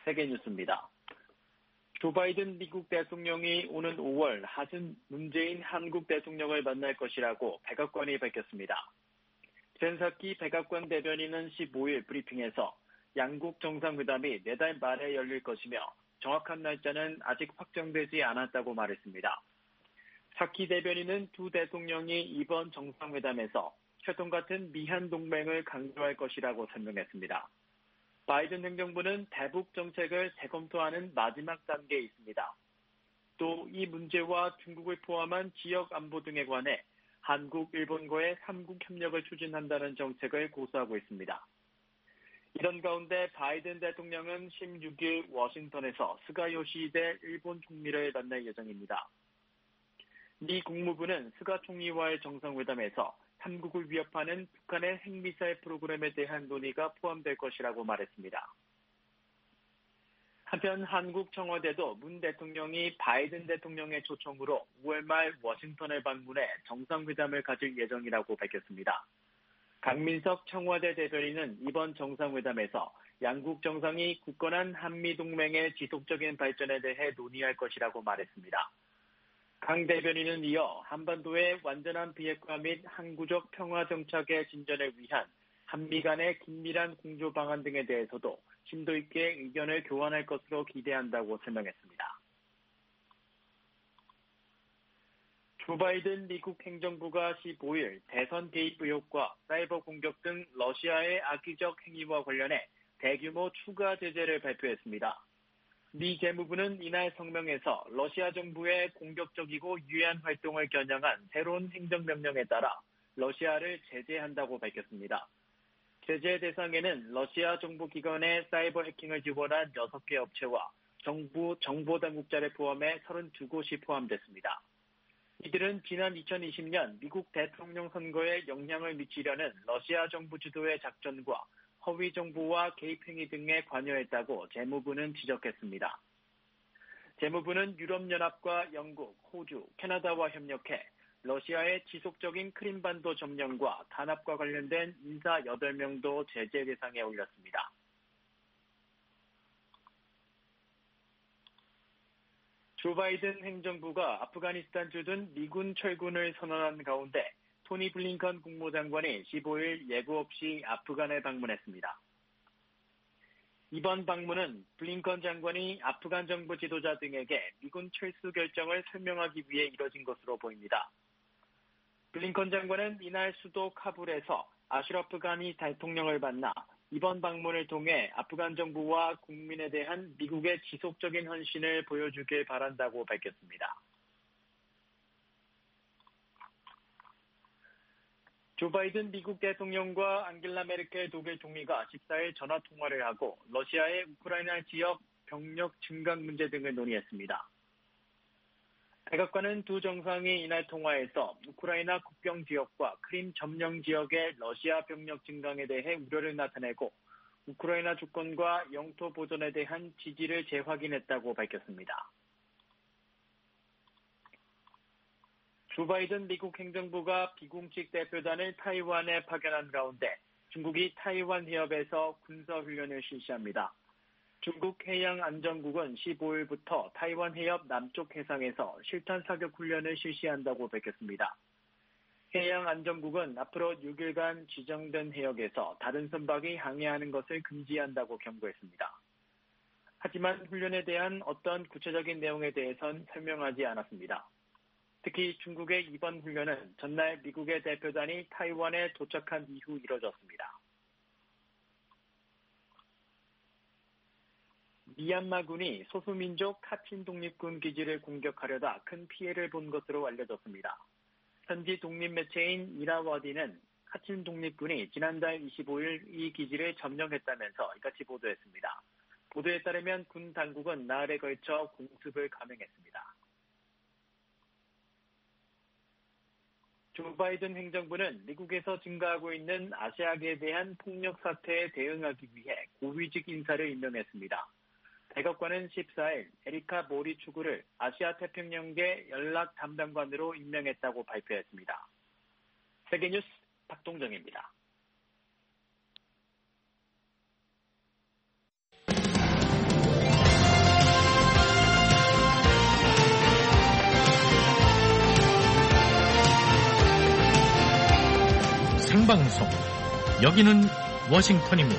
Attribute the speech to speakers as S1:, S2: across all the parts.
S1: 세계뉴스입니다. 조 바이든 미국 대통령이 오는 5월 하순 문재인 한국 대통령을 만날 것이라고 백악관이 밝혔습니다. 젠 사키 백악관 대변인은 15일 브리핑에서 양국 정상회담이 내달 말에 열릴 것이며 정확한 날짜는 아직 확정되지 않았다고 말했습니다. 사키 대변인은 두 대통령이 이번 정상회담에서 협동 같은 미한 동맹을 강조할 것이라고 설명했습니다. 바이든 행정부는 대북 정책을 재검토하는 마지막 단계에 있습니다. 또 이 문제와 중국을 포함한 지역 안보 등에 관해 한국, 일본과의 3국 협력을 추진한다는 정책을 고수하고 있습니다. 이런 가운데 바이든 대통령은 16일 워싱턴에서 스가 요시히데 일본 총리를 만날 예정입니다. 미 국무부는 스가 총리와의 정상회담에서 3국을 위협하는 북한의 핵미사일 프로그램에 대한 논의가 포함될 것이라고 말했습니다. 한편 한국 청와대도 문 대통령이 바이든 대통령의 초청으로 5월 말 워싱턴을 방문해 정상회담을 가질 예정이라고 밝혔습니다. 강민석 청와대 대변인은 이번 정상회담에서 양국 정상이 굳건한 한미동맹의 지속적인 발전에 대해 논의할 것이라고 말했습니다. 강 대변인은 이어 한반도의 완전한 비핵화 및 항구적 평화 정착의 진전을 위한 한미 간의 긴밀한 공조 방안 등에 대해서도 심도 있게 의견을 교환할 것으로 기대한다고 설명했습니다. 조 바이든 미국 행정부가 15일 대선 개입 의혹과 사이버 공격 등 러시아의 악의적 행위와 관련해 대규모 추가 제재를 발표했습니다. 미 재무부는 이날 성명에서 러시아 정부의 공격적이고 유해한 활동을 겨냥한 새로운 행정명령에 따라 러시아를 제재한다고 밝혔습니다. 제재 대상에는 러시아 정보기관의 사이버 해킹을 지원한 6개 업체와 정부 정보당국자를 포함해 32곳이 포함됐습니다. 이들은 지난 2020년 미국 대통령 선거에 영향을 미치려는 러시아 정부 주도의 작전과 허위 정보와 개입 행위 등에 관여했다고 재무부는 지적했습니다. 재무부는 유럽연합과 영국, 호주, 캐나다와 협력해 러시아의 지속적인 크림반도 점령과 탄압과 관련된 인사 8명도 제재 대상에 올렸습니다. 조 바이든 행정부가 아프가니스탄 주둔 미군 철군을 선언한 가운데 토니 블링컨 국무장관이 15일 예고 없이 아프간을 방문했습니다. 이번 방문은 블링컨 장관이 아프간 정부 지도자 등에게 미군 철수 결정을 설명하기 위해 이뤄진 것으로 보입니다. 블링컨 장관은 이날 수도 카불에서 아슈러프 가니 대통령을 만나 이번 방문을 통해 아프간 정부와 국민에 대한 미국의 지속적인 헌신을 보여주길 바란다고 밝혔습니다. 조 바이든 미국 대통령과 앙겔라 메르켈 독일 총리가 14일 전화통화를 하고 러시아의 우크라이나 지역 병력 증강 문제 등을 논의했습니다. 백악관은 두 정상이 이날 통화에서 우크라이나 국경 지역과 크림 점령 지역의 러시아 병력 증강에 대해 우려를 나타내고 우크라이나 주권과 영토 보존에 대한 지지를 재확인했다고 밝혔습니다. 조 바이든 미국 행정부가 비공식 대표단을 타이완에 파견한 가운데 중국이 타이완 해협에서 군사훈련을 실시합니다. 중국 해양안전국은 15일부터 타이완 해협 남쪽 해상에서 실탄 사격 훈련을 실시한다고 밝혔습니다. 해양안전국은 앞으로 6일간 지정된 해역에서 다른 선박이 항해하는 것을 금지한다고 경고했습니다. 하지만 훈련에 대한 어떤 구체적인 내용에 대해선 설명하지 않았습니다. 특히 중국의 이번 훈련은 전날 미국의 대표단이 타이완에 도착한 이후 이뤄졌습니다. 미얀마군이 소수민족 카친 독립군 기지를 공격하려다 큰 피해를 본 것으로 알려졌습니다. 현지 독립 매체인 이라와디는 카친 독립군이 지난달 25일 이 기지를 점령했다면서 이같이 보도했습니다. 보도에 따르면 군 당국은 나흘에 걸쳐 공습을 감행했습니다. 조 바이든 행정부는 미국에서 증가하고 있는 아시아계에 대한 폭력 사태에 대응하기 위해 고위직 인사를 임명했습니다. 백악관은 14일 에리카 모리 추구를 아시아 태평양계 연락 담당관으로 임명했다고 발표했습니다. 세계뉴스 박동정입니다.
S2: 생방송. 여기는 워싱턴입니다.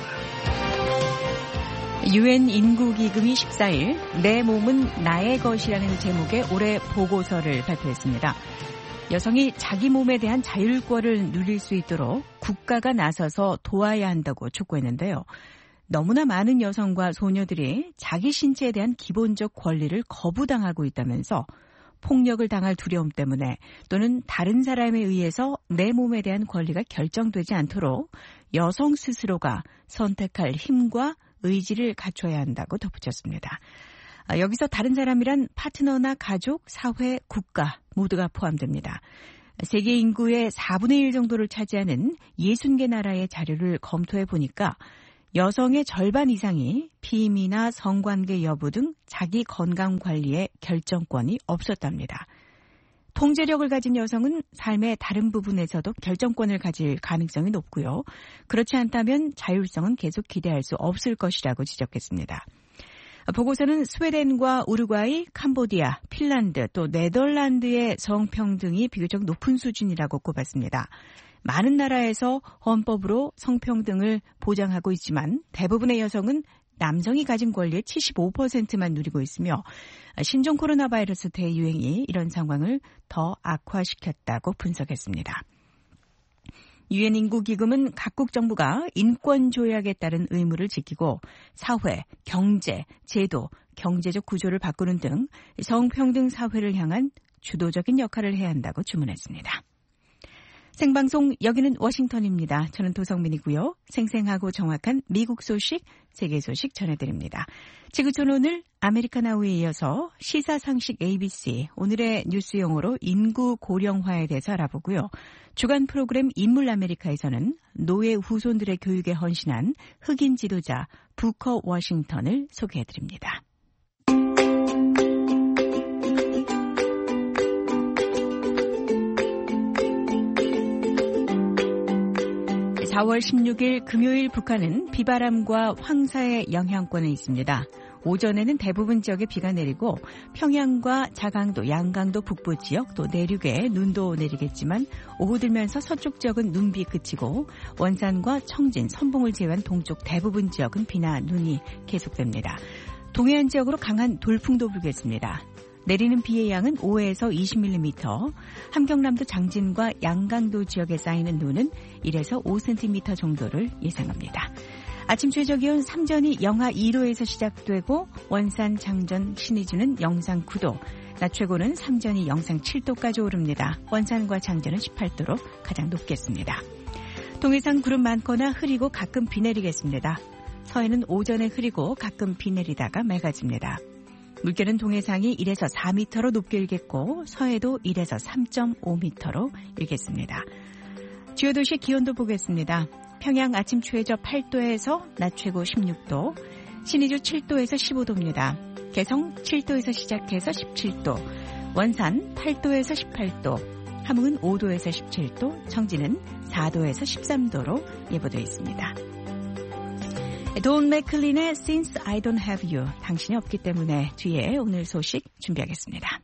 S3: UN 인구기금이 14일 내 몸은 나의 것이라는 제목의 올해 보고서를 발표했습니다. 여성이 자기 몸에 대한 자율권을 누릴 수 있도록 국가가 나서서 도와야 한다고 촉구했는데요. 너무나 많은 여성과 소녀들이 자기 신체에 대한 기본적 권리를 거부당하고 있다면서 폭력을 당할 두려움 때문에 또는 다른 사람에 의해서 내 몸에 대한 권리가 결정되지 않도록 여성 스스로가 선택할 힘과 의지를 갖춰야 한다고 덧붙였습니다. 여기서 다른 사람이란 파트너나 가족, 사회, 국가 모두가 포함됩니다. 세계 인구의 4분의 1 정도를 차지하는 60개 나라의 자료를 검토해 보니까 여성의 절반 이상이 피임이나 성관계 여부 등 자기 건강 관리에 결정권이 없었답니다. 통제력을 가진 여성은 삶의 다른 부분에서도 결정권을 가질 가능성이 높고요. 그렇지 않다면 자율성은 계속 기대할 수 없을 것이라고 지적했습니다. 보고서는 스웨덴과 우루과이, 캄보디아, 핀란드 또 네덜란드의 성평등이 비교적 높은 수준이라고 꼽았습니다. 많은 나라에서 헌법으로 성평등을 보장하고 있지만 대부분의 여성은 남성이 가진 권리의 75%만 누리고 있으며 신종 코로나 바이러스 대유행이 이런 상황을 더 악화시켰다고 분석했습니다. 유엔 인구기금은 각국 정부가 인권 조약에 따른 의무를 지키고 사회, 경제, 제도, 경제적 구조를 바꾸는 등 성평등 사회를 향한 주도적인 역할을 해야 한다고 주문했습니다. 생방송 여기는 워싱턴입니다. 저는 도성민이고요. 생생하고 정확한 미국 소식, 세계 소식 전해드립니다. 지구촌 오늘 아메리카나우에 이어서 시사상식 ABC, 오늘의 뉴스 용어로 인구 고령화에 대해서 알아보고요. 주간 프로그램 인물 아메리카에서는 노예 후손들의 교육에 헌신한 흑인 지도자 부커 워싱턴을 소개해드립니다. 4월 16일 금요일 북한은 비바람과 황사의 영향권에 있습니다. 오전에는 대부분 지역에 비가 내리고 평양과 자강도, 양강도 북부 지역 또 내륙에 눈도 내리겠지만 오후 들면서 서쪽 지역은 눈비 그치고 원산과 청진, 선봉을 제외한 동쪽 대부분 지역은 비나 눈이 계속됩니다. 동해안 지역으로 강한 돌풍도 불겠습니다. 내리는 비의 양은 5에서 20mm, 함경남도 장진과 양강도 지역에 쌓이는 눈은 1에서 5cm 정도를 예상합니다. 아침 최저기온 삼전이 영하 2도에서 시작되고 원산, 장전, 신의주는 영상 9도, 낮 최고는 삼전이 영상 7도까지 오릅니다. 원산과 장전은 18도로 가장 높겠습니다. 동해상 구름 많거나 흐리고 가끔 비 내리겠습니다. 서해는 오전에 흐리고 가끔 비 내리다가 맑아집니다. 물결은 동해상이 1에서 4m로 높게 일겠고 서해도 1에서 3.5m로 일겠습니다. 주요 도시 기온도 보겠습니다. 평양 아침 최저 8도에서 낮 최고 16도, 신의주 7도에서 15도입니다. 개성 7도에서 시작해서 17도, 원산 8도에서 18도, 함흥은 5도에서 17도, 청진은 4도에서 13도로 예보되어 있습니다. 돈 맥클린의 Since I Don't Have You, 당신이 없기 때문에 뒤에 오늘 소식 준비하겠습니다.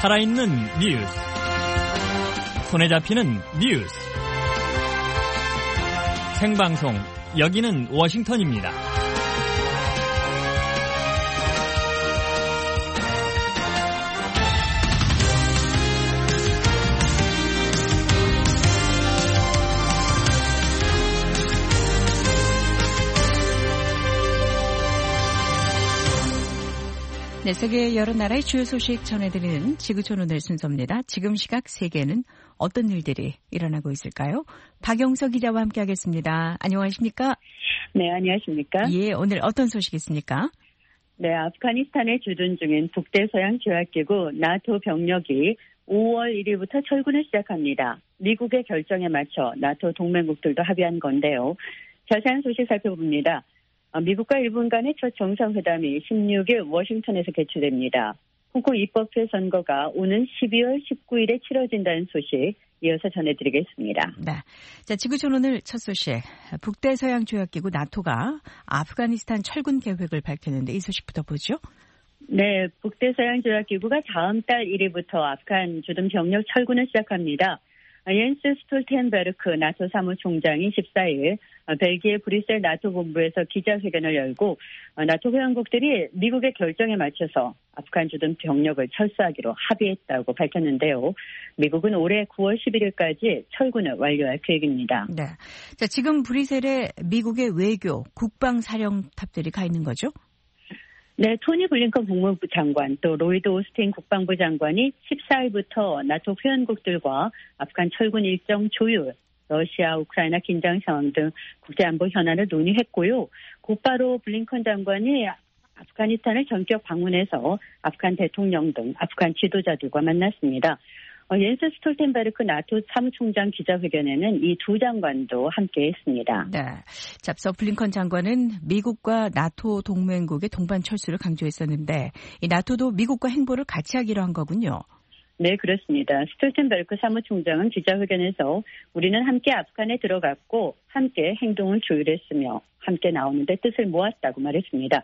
S2: 살아있는 뉴스. 손에 잡히는 뉴스. 생방송, 여기는 워싱턴입니다.
S3: 네, 세계 여러 나라의 주요 소식 전해드리는 지구촌 오늘 순서입니다. 지금 시각 세계는 어떤 일들이 일어나고 있을까요? 박영석 기자와 함께하겠습니다. 안녕하십니까?
S4: 네, 안녕하십니까?
S3: 예, 오늘 어떤 소식 있습니까?
S4: 네, 아프가니스탄에 주둔 중인 북대서양 조약기구 나토 병력이 5월 1일부터 철군을 시작합니다. 미국의 결정에 맞춰 나토 동맹국들도 합의한 건데요. 자세한 소식 살펴봅니다. 미국과 일본 간의 첫 정상회담이 16일 워싱턴에서 개최됩니다. 홍콩 입법회 선거가 오는 12월 19일에 치러진다는 소식 이어서 전해드리겠습니다.
S3: 네, 자, 지구촌 오늘 첫 소식. 북대서양 조약기구 나토가 아프가니스탄 철군 계획을 밝혔는데 이 소식부터 보죠.
S4: 네, 북대서양 조약기구가 다음 달 1일부터 아프간 주둔 병력 철군을 시작합니다. 옌스 스톨텐베르크 나토 사무총장이 14일 벨기에 브뤼셀 나토 본부에서 기자회견을 열고 나토 회원국들이 미국의 결정에 맞춰서 아프간 주둔 병력을 철수하기로 합의했다고 밝혔는데요. 미국은 올해 9월 11일까지 철군을 완료할 계획입니다.
S3: 네, 자, 지금 브뤼셀에 미국의 외교, 국방사령탑들이 가 있는 거죠?
S4: 네, 토니 블링컨 국무부 장관 또 로이드 오스틴 국방부 장관이 14일부터 나토 회원국들과 아프간 철군 일정 조율, 러시아, 우크라이나 긴장 상황 등 국제안보 현안을 논의했고요. 곧바로 블링컨 장관이 아프가니스탄을 전격 방문해서 아프간 대통령 등 아프간 지도자들과 만났습니다. 옌스 스톨텐베르크 나토 사무총장 기자회견에는 이 두 장관도 함께했습니다.
S3: 네, 앞서 블링컨 장관은 미국과 나토 동맹국의 동반 철수를 강조했었는데 이 나토도 미국과 행보를 같이 하기로 한 거군요.
S4: 네, 그렇습니다. 스톨텐베르크 사무총장은 기자회견에서 우리는 함께 아프간에 들어갔고 함께 행동을 조율했으며 함께 나오는데 뜻을 모았다고 말했습니다.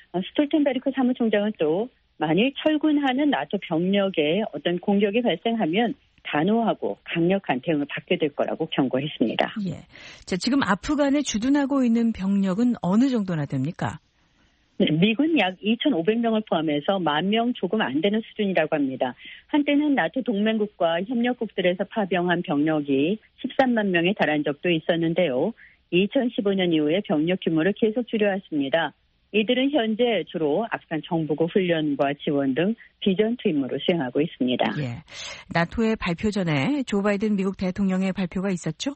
S4: 스톨텐베르크 사무총장은 또 만일 철군하는 나토 병력에 어떤 공격이 발생하면 단호하고 강력한 대응을 받게 될 거라고 경고했습니다.
S3: 예. 자, 지금 아프간에 주둔하고 있는 병력은 어느 정도나 됩니까?
S4: 네, 미군 약 2,500명을 포함해서 10,000명 조금 안 되는 수준이라고 합니다. 한때는 나토 동맹국과 협력국들에서 파병한 병력이 13만 명에 달한 적도 있었는데요. 2015년 이후에 병력 규모를 계속 줄여왔습니다. 이들은 현재 주로 아프간 정부국 훈련과 지원 등 비전투 임무를 수행하고 있습니다.
S3: 예, 나토의 발표 전에 조 바이든 미국 대통령의 발표가 있었죠?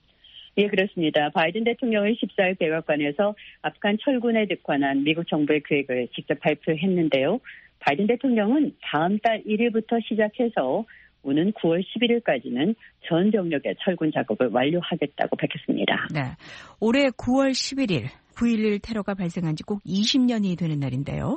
S4: 예, 그렇습니다. 바이든 대통령이 14일 백악관에서 아프간 철군에 관한 미국 정부의 계획을 직접 발표했는데요. 바이든 대통령은 다음 달 1일부터 시작해서 오는 9월 11일까지는 전 병력의 철군 작업을 완료하겠다고 밝혔습니다.
S3: 네, 올해 9월 11일 9.11 테러가 발생한 지 꼭 20년이 되는 날인데요.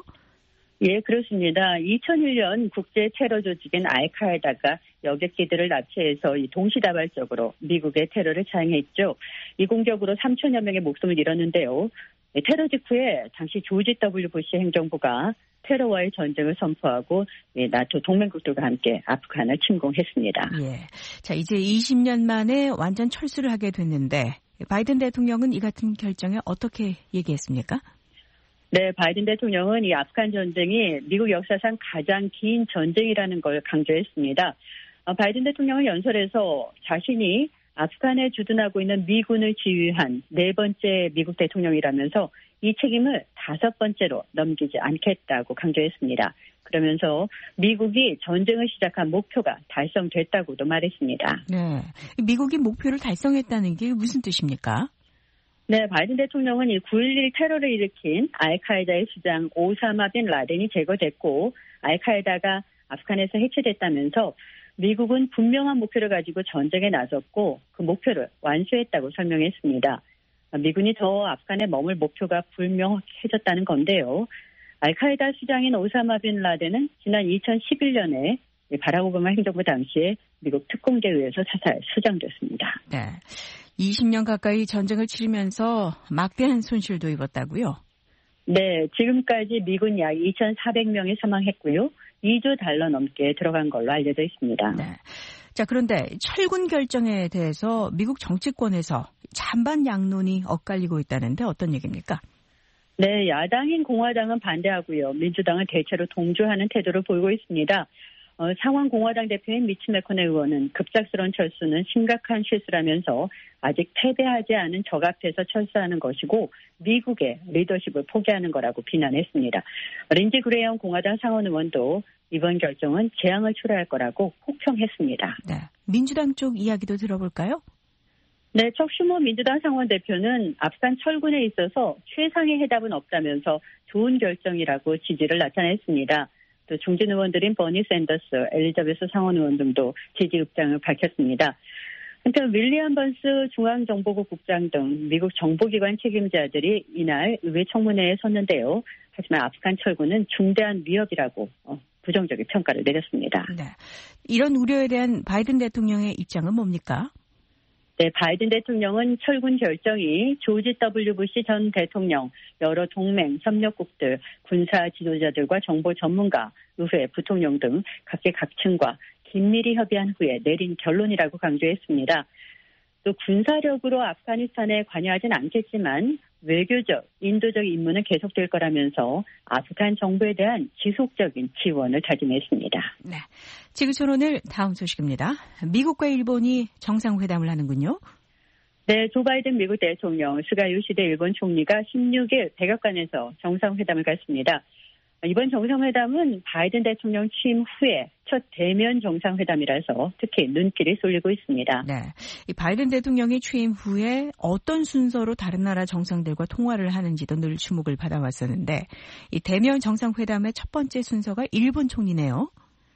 S4: 예, 그렇습니다. 2001년 국제 테러 조직인 알카에다가 여객기들을 납치해서 동시다발적으로 미국의 테러를 자행했죠. 이 공격으로 3천여 명의 목숨을 잃었는데요. 테러 직후에 당시 조지 W. 부시 행정부가 테러와의 전쟁을 선포하고 나토 동맹국들과 함께 아프간을 침공했습니다.
S3: 예, 자, 이제 20년 만에 완전 철수를 하게 됐는데 바이든 대통령은 이 같은 결정에 어떻게 얘기했습니까?
S4: 네, 바이든 대통령은 이 아프간 전쟁이 미국 역사상 가장 긴 전쟁이라는 걸 강조했습니다. 바이든 대통령은 연설에서 자신이 아프간에 주둔하고 있는 미군을 지휘한 4번째 미국 대통령이라면서 이 책임을 5번째로 넘기지 않겠다고 강조했습니다. 그러면서 미국이 전쟁을 시작한 목표가 달성됐다고도 말했습니다.
S3: 네, 미국이 목표를 달성했다는 게 무슨 뜻입니까?
S4: 네, 바이든 대통령은 이 9.11 테러를 일으킨 알카에다의 수장 오사마 빈 라덴이 제거됐고 알카에다가 아프간에서 해체됐다면서 미국은 분명한 목표를 가지고 전쟁에 나섰고 그 목표를 완수했다고 설명했습니다. 미군이 더 아프간에 머물 목표가 불명확해졌다는 건데요. 알카에다 수장인 오사마 빈 라덴은 지난 2011년에 바락 오바마 행정부 당시에 미국 특공대에 의해서 사살 수장됐습니다.
S3: 네, 20년 가까이 전쟁을 치르면서 막대한 손실도 입었다고요?
S4: 네, 지금까지 미군 약 2,400명이 사망했고요. 2조 달러 넘게 들어간 걸로 알려져 있습니다.
S3: 네. 자, 그런데 철군 결정에 대해서 미국 정치권에서 찬반 양론이 엇갈리고 있다는데 어떤 얘기입니까?
S4: 네, 야당인 공화당은 반대하고요. 민주당은 대체로 동조하는 태도를 보이고 있습니다. 상원 공화당 대표인 미치 매코넬 의원은 급작스러운 철수는 심각한 실수라면서 아직 패배하지 않은 적 앞에서 철수하는 것이고 미국의 리더십을 포기하는 거라고 비난했습니다. 린지 그레이엄 공화당 상원 의원도 이번 결정은 재앙을 초래할 거라고 혹평했습니다.
S3: 네, 민주당 쪽 이야기도 들어볼까요?
S4: 네, 척 슈머 민주당 상원 대표는 아프간 철군에 있어서 최상의 해답은 없다면서 좋은 결정이라고 지지를 나타냈습니다. 또 중진 의원들인 버니 샌더스, 엘리자베스 상원 의원 등도 지지 입장을 밝혔습니다. 한편 윌리엄 번스 중앙정보국 국장 등 미국 정보기관 책임자들이 이날 의회 청문회에 섰는데요. 하지만 아프간 철군은 중대한 위협이라고 부정적인 평가를 내렸습니다.
S3: 네, 이런 우려에 대한 바이든 대통령의 입장은 뭡니까?
S4: 네, 바이든 대통령은 철군 결정이 조지 W. 부시 전 대통령, 여러 동맹, 협력국들, 군사 지도자들과 정보 전문가, 의회, 부통령 등 각계 각층과 긴밀히 협의한 후에 내린 결론이라고 강조했습니다. 또 군사력으로 아프가니스탄에 관여하진 않겠지만 외교적, 인도적 임무는 계속될 거라면서 아프간 정부에 대한 지속적인 지원을 다짐했습니다.
S3: 네, 지구촌 오늘 다음 소식입니다. 미국과 일본이 정상회담을 하는군요.
S4: 네, 조 바이든 미국 대통령, 스가 요시대 일본 총리가 16일 백악관에서 정상회담을 갖습니다. 이번 정상회담은 바이든 대통령 취임 후에 첫 대면 정상회담이라서 특히 눈길이 쏠리고 있습니다.
S3: 네, 이 바이든 대통령이 취임 후에 어떤 순서로 다른 나라 정상들과 통화를 하는지도 늘 주목을 받아왔었는데 이 대면 정상회담의 첫 번째 순서가 일본 총리네요.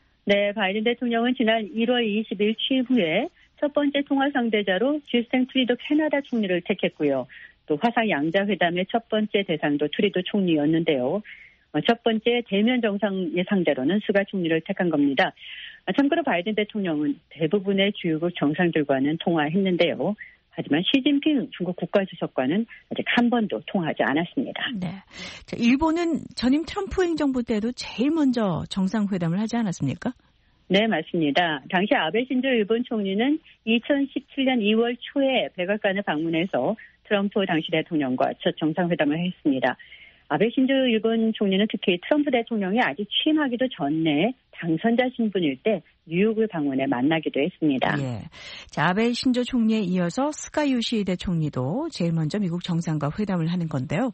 S4: 네, 바이든 대통령은 지난 1월 20일 취임 후에 첫 번째 통화 상대자로 주스틴 트루도 캐나다 총리를 택했고요. 또 화상 양자회담의 첫 번째 대상도 트루도 총리였는데요. 첫 번째 대면 정상의 상대로는 스가 총리를 택한 겁니다. 참고로 바이든 대통령은 대부분의 주요국 정상들과는 통화했는데요. 하지만 시진핑 중국 국가주석과는 아직 한 번도 통화하지 않았습니다.
S3: 네, 자, 일본은 전임 트럼프 행정부 때도 제일 먼저 정상회담을 하지 않았습니까?
S4: 네, 맞습니다. 당시 아베 신조 일본 총리는 2017년 2월 초에 백악관을 방문해서 트럼프 당시 대통령과 첫 정상회담을 했습니다. 아베 신조 일본 총리는 특히 트럼프 대통령이 아직 취임하기도 전에 당선자 신분일 때 뉴욕을 방문해 만나기도 했습니다.
S3: 예. 자, 아베 신조 총리에 이어서 스가 요시히데 총리도 제일 먼저 미국 정상과 회담을 하는 건데요.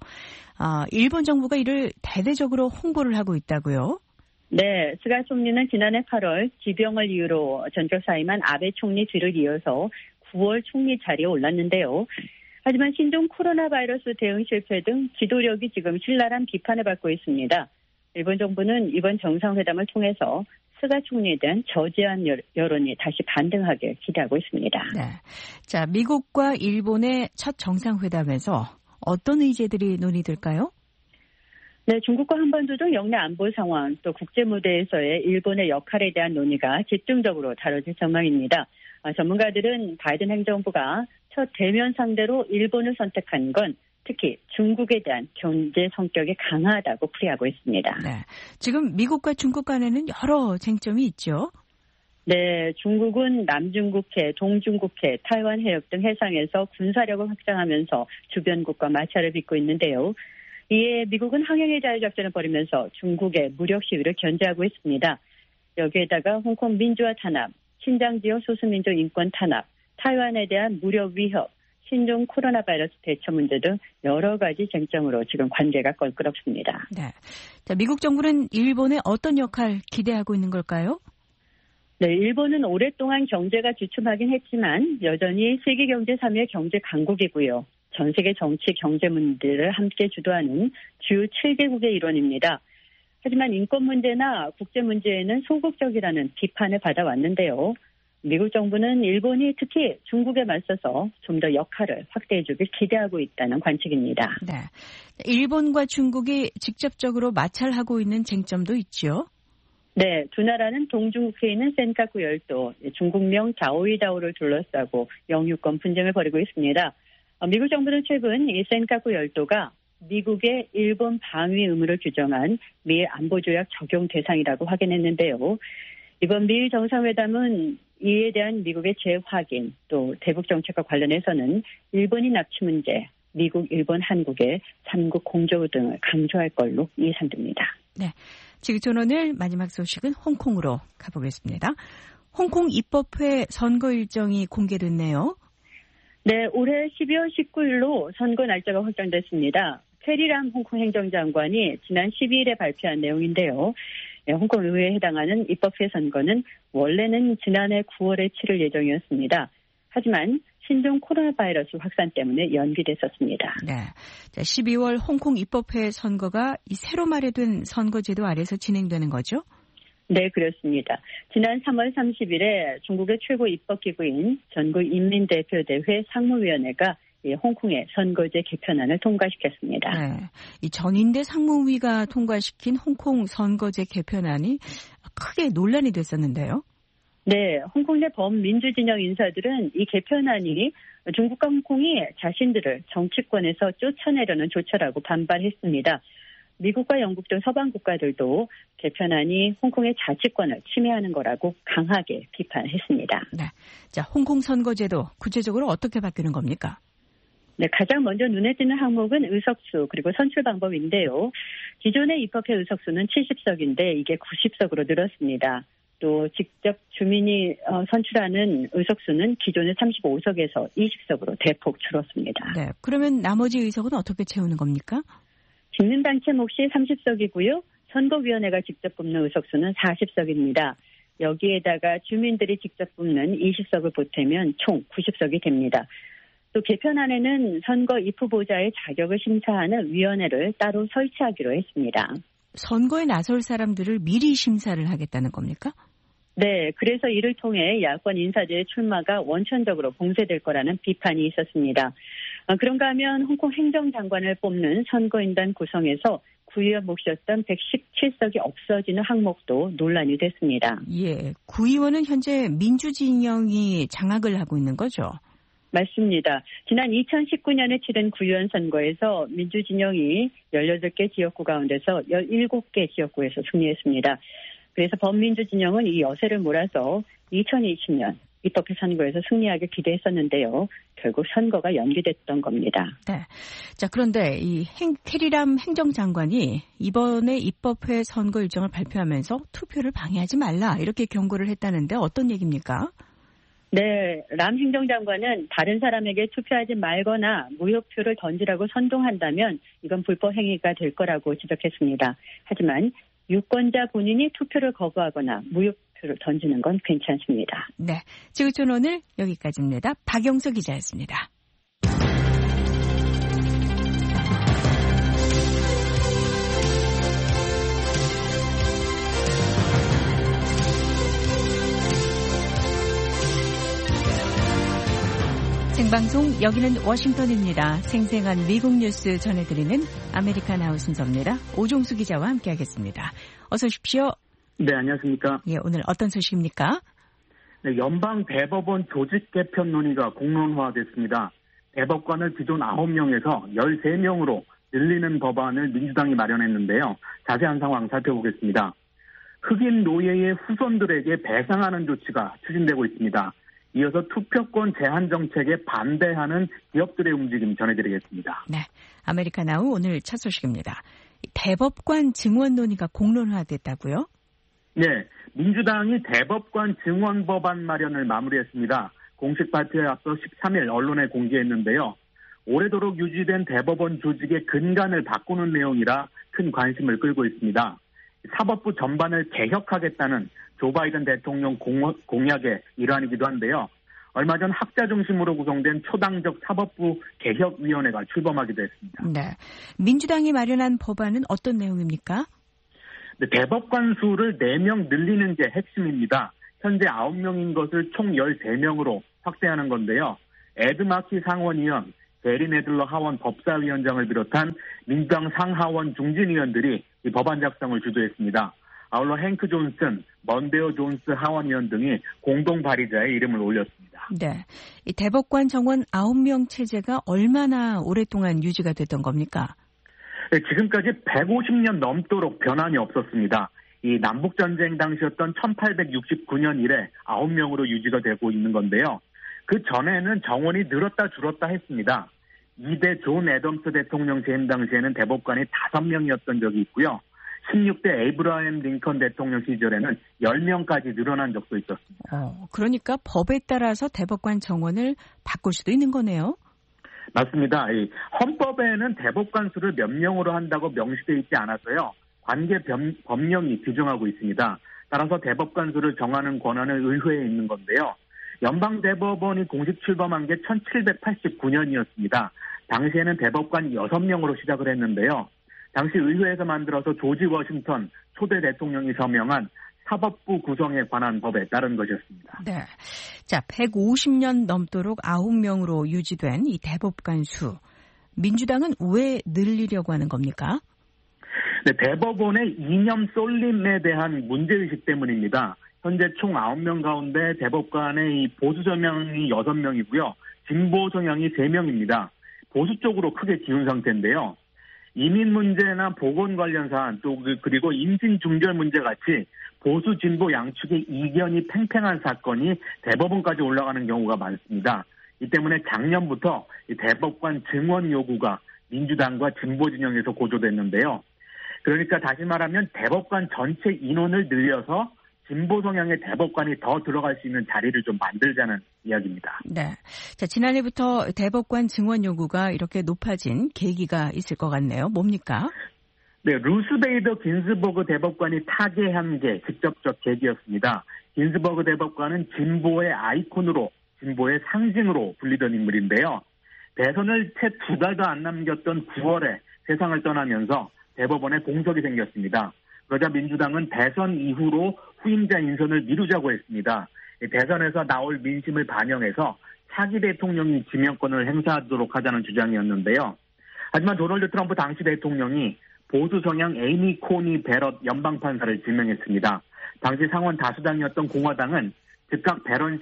S3: 일본 정부가 이를 대대적으로 홍보를 하고 있다고요?
S4: 네, 스가 총리는 지난해 8월 지병을 이유로 전격 사임한 아베 총리 뒤를 이어서 9월 총리 자리에 올랐는데요. 하지만 신종 코로나 바이러스 대응 실패 등 지도력이 지금 신랄한 비판을 받고 있습니다. 일본 정부는 이번 정상회담을 통해서 스가 총리에 대한 저제한 여론이 다시 반등하길 기대하고 있습니다.
S3: 네, 자, 미국과 일본의 첫 정상회담에서 어떤 의제들이 논의될까요?
S4: 네, 중국과 한반도 등 영내 안보 상황, 또 국제 무대에서의 일본의 역할에 대한 논의가 집중적으로 다뤄질 전망입니다. 전문가들은 바이든 행정부가 첫 대면 상대로 일본을 선택한 건 특히 중국에 대한 견제 성격이 강하다고 풀이하고 있습니다.
S3: 네, 지금 미국과 중국 간에는 여러 쟁점이 있죠.
S4: 네, 중국은 남중국해, 동중국해, 타이완 해역 등 해상에서 군사력을 확장하면서 주변국과 마찰을 빚고 있는데요. 이에 미국은 항해의 자유작전을 벌이면서 중국의 무력 시위를 견제하고 있습니다. 여기에다가 홍콩 민주화 탄압, 신장 지역 소수민족 인권 탄압, 타이완에 대한 무력 위협, 신종 코로나 바이러스 대처 문제 등 여러 가지 쟁점으로 지금 관계가 껄끄럽습니다.
S3: 네, 자, 미국 정부는 일본의 어떤 역할 기대하고 있는 걸까요?
S4: 네, 일본은 오랫동안 경제가 주춤하긴 했지만 여전히 세계 경제 3위의 경제 강국이고요. 전 세계 정치, 경제 문제를 함께 주도하는 주요 7개국의 일원입니다. 하지만 인권 문제나 국제 문제에는 소극적이라는 비판을 받아왔는데요. 미국 정부는 일본이 특히 중국에 맞서서 좀 더 역할을 확대해주길 기대하고 있다는 관측입니다.
S3: 네, 일본과 중국이 직접적으로 마찰하고 있는 쟁점도 있죠.
S4: 네, 두 나라는 동중국해에 있는 센카쿠 열도, 중국명 자오이다오를 둘러싸고 영유권 분쟁을 벌이고 있습니다. 미국 정부는 최근 이 센카쿠 열도가 미국의 일본 방위 의무를 규정한 미일 안보조약 적용 대상이라고 확인했는데요. 이번 미일 정상회담은 이에 대한 미국의 재확인, 또 대북 정책과 관련해서는 일본인 납치 문제, 미국, 일본, 한국의 3국 공조 등을 강조할 걸로 예상됩니다.
S3: 네, 지금 오늘 마지막 소식은 홍콩으로 가보겠습니다. 홍콩 입법회 선거 일정이 공개됐네요.
S4: 네, 올해 12월 19일로 선거 날짜가 확정됐습니다. 캐리람 홍콩 행정장관이 지난 12일에 발표한 내용인데요. 네, 홍콩 의회에 해당하는 입법회 선거는 원래는 지난해 9월에 치를 예정이었습니다. 하지만 신종 코로나 바이러스 확산 때문에 연기됐었습니다.
S3: 네, 12월 홍콩 입법회 선거가 이 새로 마련된 선거제도 아래서 진행되는 거죠?
S4: 네, 그렇습니다. 지난 3월 30일에 중국의 최고 입법기구인 전국인민대표대회 상무위원회가 홍콩의 선거제 개편안을 통과시켰습니다. 네,
S3: 이 전인대 상무위가 통과시킨 홍콩 선거제 개편안이 크게 논란이 됐었는데요.
S4: 네, 홍콩 내 범민주진영 인사들은 이 개편안이 중국과 홍콩이 자신들을 정치권에서 쫓아내려는 조처라고 반발했습니다. 미국과 영국 등 서방 국가들도 개편안이 홍콩의 자치권을 침해하는 거라고 강하게 비판했습니다.
S3: 네, 자, 홍콩 선거제도 구체적으로 어떻게 바뀌는 겁니까?
S4: 네, 가장 먼저 눈에 띄는 항목은 의석수 그리고 선출 방법인데요. 기존의 입법회 의석수는 70석인데 이게 90석으로 늘었습니다. 또 직접 주민이 선출하는 의석수는 기존의 35석에서 20석으로 대폭 줄었습니다.
S3: 네, 그러면 나머지 의석은 어떻게 채우는 겁니까?
S4: 집민단체 몫이 30석이고요. 선거위원회가 직접 뽑는 의석수는 40석입니다. 여기에다가 주민들이 직접 뽑는 20석을 보태면 총 90석이 됩니다. 또 개편안에는 선거 입후보자의 자격을 심사하는 위원회를 따로 설치하기로 했습니다.
S3: 선거에 나설 사람들을 미리 심사를 하겠다는 겁니까?
S4: 네, 그래서 이를 통해 야권 인사들의 출마가 원천적으로 봉쇄될 거라는 비판이 있었습니다. 그런가 하면 홍콩 행정장관을 뽑는 선거인단 구성에서 구의원 몫이었던 117석이 없어지는 항목도 논란이 됐습니다.
S3: 예, 구의원은 현재 민주진영이 장악을 하고 있는 거죠?
S4: 맞습니다. 지난 2019년에 치른 구의원 선거에서 민주진영이 18개 지역구 가운데서 17개 지역구에서 승리했습니다. 그래서 범민주진영은 이 여세를 몰아서 2020년 입법회 선거에서 승리하길 기대했었는데요. 결국 선거가 연기됐던 겁니다.
S3: 네. 자, 그런데 이 캐리람 행정장관이 이번에 입법회 선거 일정을 발표하면서 투표를 방해하지 말라 이렇게 경고를 했다는데 어떤 얘기입니까?
S4: 네, 람 행정장관은 다른 사람에게 투표하지 말거나 무효표를 던지라고 선동한다면 이건 불법 행위가 될 거라고 지적했습니다. 하지만 유권자 본인이 투표를 거부하거나 무효표를 던지는 건 괜찮습니다.
S3: 네, 지구촌 오늘 여기까지입니다. 박영서 기자였습니다. 생방송 여기는 워싱턴입니다. 생생한 미국 뉴스 전해드리는 아메리칸 하우스 순서입니다. 오종수 기자와 함께하겠습니다. 어서 오십시오.
S5: 네, 안녕하십니까.
S3: 예, 오늘 어떤 소식입니까?
S5: 네, 연방 대법원 조직 개편 논의가 공론화됐습니다. 대법관을 기존 9명에서 13명으로 늘리는 법안을 민주당이 마련했는데요. 자세한 상황 살펴보겠습니다. 흑인 노예의 후손들에게 배상하는 조치가 추진되고 있습니다. 이어서 투표권 제한 정책에 반대하는 기업들의 움직임 전해드리겠습니다.
S3: 네, 아메리칸 하우 오늘 첫 소식입니다. 대법관 증원 논의가 공론화됐다고요?
S5: 네, 민주당이 대법관 증원 법안 마련을 마무리했습니다. 공식 발표에 앞서 13일 언론에 공개했는데요. 오래도록 유지된 대법원 조직의 근간을 바꾸는 내용이라 큰 관심을 끌고 있습니다. 사법부 전반을 개혁하겠다는 조 바이든 대통령 공약의 일환이기도 한데요. 얼마 전 학자 중심으로 구성된 초당적 사법부 개혁위원회가 출범하기도 했습니다.
S3: 네, 민주당이 마련한 법안은 어떤 내용입니까?
S5: 네, 대법관 수를 4명 늘리는 게 핵심입니다. 현재 9명인 것을 총 13명으로 확대하는 건데요. 에드 마키 상원의원, 베리 네들러 하원 법사위원장을 비롯한 민주당 상하원 중진의원들이 이 법안 작성을 주도했습니다. 아울러 행크 존슨, 먼데어 존스 하원의원 등이 공동 발의자의 이름을 올렸습니다.
S3: 네, 이 대법관 정원 9명 체제가 얼마나 오랫동안 유지가 됐던 겁니까?
S5: 지금까지 150년 넘도록 변함이 없었습니다. 이 남북전쟁 당시였던 1869년 이래 9명으로 유지가 되고 있는 건데요. 그 전에는 정원이 늘었다 줄었다 했습니다. 2대 존 애덤스 대통령 재임 당시에는 대법관이 5명이었던 적이 있고요. 16대 에이브라임 링컨 대통령 시절에는 10명까지 늘어난 적도 있었습니다.
S3: 그러니까 법에 따라서 대법관 정원을 바꿀 수도 있는 거네요.
S5: 맞습니다. 이 헌법에는 대법관 수를 몇 명으로 한다고 명시되어 있지 않아서요. 관계 법령이 규정하고 있습니다. 따라서 대법관 수를 정하는 권한은 의회에 있는 건데요. 연방대법원이 공식 출범한 게 1789년이었습니다. 당시에는 대법관 6명으로 시작을 했는데요. 당시 의회에서 만들어서 조지 워싱턴 초대 대통령이 서명한 사법부 구성에 관한 법에 따른 것이었습니다.
S3: 네. 자, 150년 넘도록 9명으로 유지된 이 대법관 수. 민주당은 왜 늘리려고 하는 겁니까?
S5: 네, 대법원의 이념 쏠림에 대한 문제의식 때문입니다. 현재 총 9명 가운데 대법관의 이 보수 성향이 6명이고요. 진보 성향이 3명입니다. 보수 쪽으로 크게 기운 상태인데요. 이민 문제나 보건 관련 사안 또 그리고 임신 중절 문제 같이 보수 진보 양측의 이견이 팽팽한 사건이 대법원까지 올라가는 경우가 많습니다. 이 때문에 작년부터 이 대법관 증원 요구가 민주당과 진보 진영에서 고조됐는데요. 그러니까 다시 말하면 대법관 전체 인원을 늘려서 진보 성향의 대법관이 더 들어갈 수 있는 자리를 좀 만들자는 이야기입니다.
S3: 네. 자, 지난해부터 대법관 증원 요구가 이렇게 높아진 계기가 있을 것 같네요. 뭡니까?
S5: 네, 루스 베이더 긴스버그 대법관이 타계한 게 직접적 계기였습니다. 긴스버그 대법관은 진보의 아이콘으로, 진보의 상징으로 불리던 인물인데요. 대선을 채 2달도 안 남겼던 9월에 세상을 떠나면서 대법원에 공석이 생겼습니다. 그러자 민주당은 대선 이후로 후임자 인선을 미루자고 했습니다. 대선에서 나올 민심을 반영해서 차기 대통령이 지명권을 행사하도록 하자는 주장이었는데요. 하지만 도널드 트럼프 당시 대통령이 보수 성향 에이미 코니 베럿 연방판사를 지명했습니다. 당시 상원 다수당이었던 공화당은 즉각 베럿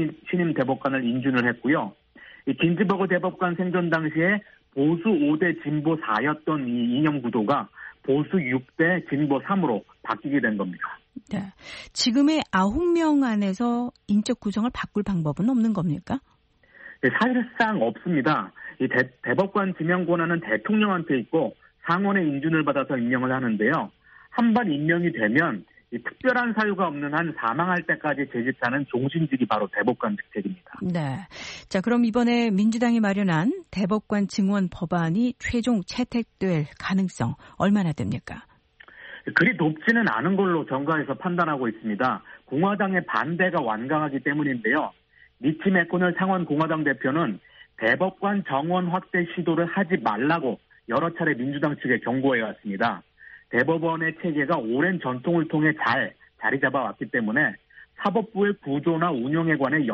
S5: 신임 대법관을 인준을 했고요. 이 긴즈버그 대법관 생존 당시에 보수 5대 진보 4였던 이 이념 구도가 보수 6대 진보 3으로 바뀌게 된 겁니다.
S3: 네. 지금의 9명 안에서 인적 구성을 바꿀 방법은 없는 겁니까?
S5: 네, 사실상 없습니다. 이 대법관 지명 권한은 대통령한테 있고 상원의 인준을 받아서 임명을 하는데요. 한번 임명이 되면 이 특별한 사유가 없는 한 사망할 때까지 재직하는 종신직이 바로 대법관 직책입니다.
S3: 네. 자, 그럼 이번에 민주당이 마련한 대법관 증원 법안이 최종 채택될 가능성 얼마나 됩니까?
S5: 그리 높지는 않은 걸로 정가에서 판단하고 있습니다. 공화당의 반대가 완강하기 때문인데요. 미치 매코넬 상원 공화당 대표는 대법관 정원 확대 시도를 하지 말라고 여러 차례 민주당 측에 경고해왔습니다. 대법원의 체계가 오랜 전통을 통해 잘 자리 잡아왔기 때문에 사법부의 구조나 운영에 관해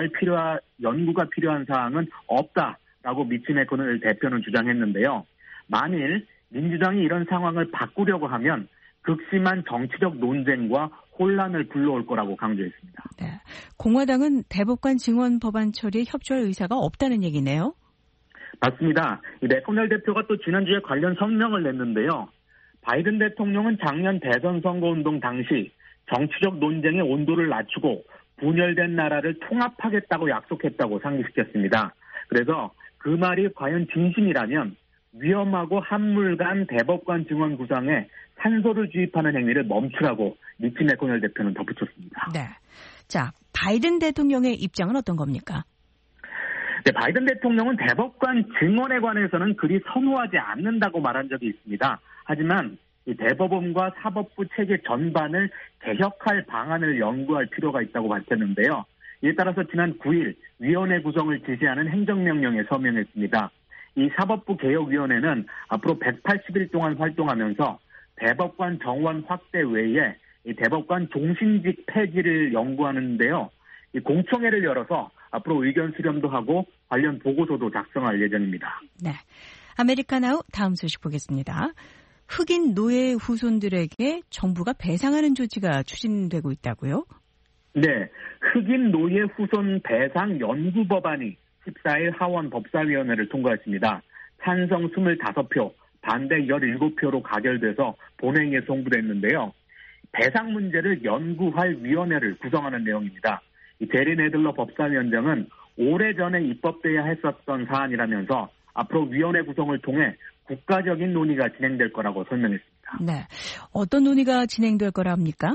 S5: 연구가 필요한 사항은 없다라고 미치 매코넬 대표는 주장했는데요. 만일 민주당이 이런 상황을 바꾸려고 하면 극심한 정치적 논쟁과 혼란을 불러올 거라고 강조했습니다.
S3: 네. 공화당은 대법관 증원 법안 처리에 협조할 의사가 없다는 얘기네요.
S5: 맞습니다. 이 매코넬 대표가 또 지난주에 관련 성명을 냈는데요. 바이든 대통령은 작년 대선 선거운동 당시 정치적 논쟁의 온도를 낮추고 분열된 나라를 통합하겠다고 약속했다고 상기시켰습니다. 그래서 그 말이 과연 진심이라면 위험하고 한물간 대법관 증원 구상에 산소를 주입하는 행위를 멈추라고 미치 매코넬 대표는 덧붙였습니다.
S3: 네. 자, 바이든 대통령의 입장은 어떤 겁니까?
S5: 네, 바이든 대통령은 대법관 증원에 관해서는 그리 선호하지 않는다고 말한 적이 있습니다. 하지만 이 대법원과 사법부 체계 전반을 개혁할 방안을 연구할 필요가 있다고 밝혔는데요. 이에 따라서 지난 9일 위원회 구성을 지시하는 행정명령에 서명했습니다. 이 사법부 개혁위원회는 앞으로 180일 동안 활동하면서 대법관 정원 확대 외에 이 대법관 종신직 폐지를 연구하는데요. 이 공청회를 열어서 앞으로 의견 수렴도 하고 관련 보고서도 작성할 예정입니다.
S3: 네, 아메리카나우 다음 소식 보겠습니다. 흑인 노예 후손들에게 정부가 배상하는 조치가 추진되고 있다고요?
S5: 네, 흑인 노예 후손 배상 연구 법안이 14일 하원 법사위원회를 통과했습니다. 찬성 25표, 반대 17표로 가결돼서 본회의에 송부됐는데요. 배상 문제를 연구할 위원회를 구성하는 내용입니다. 이 제리 네들러 법사위원장은 오래전에 입법돼야 했었던 사안이라면서 앞으로 위원회 구성을 통해 국가적인 논의가 진행될 거라고 설명했습니다.
S3: 네, 어떤 논의가 진행될 거라 합니까?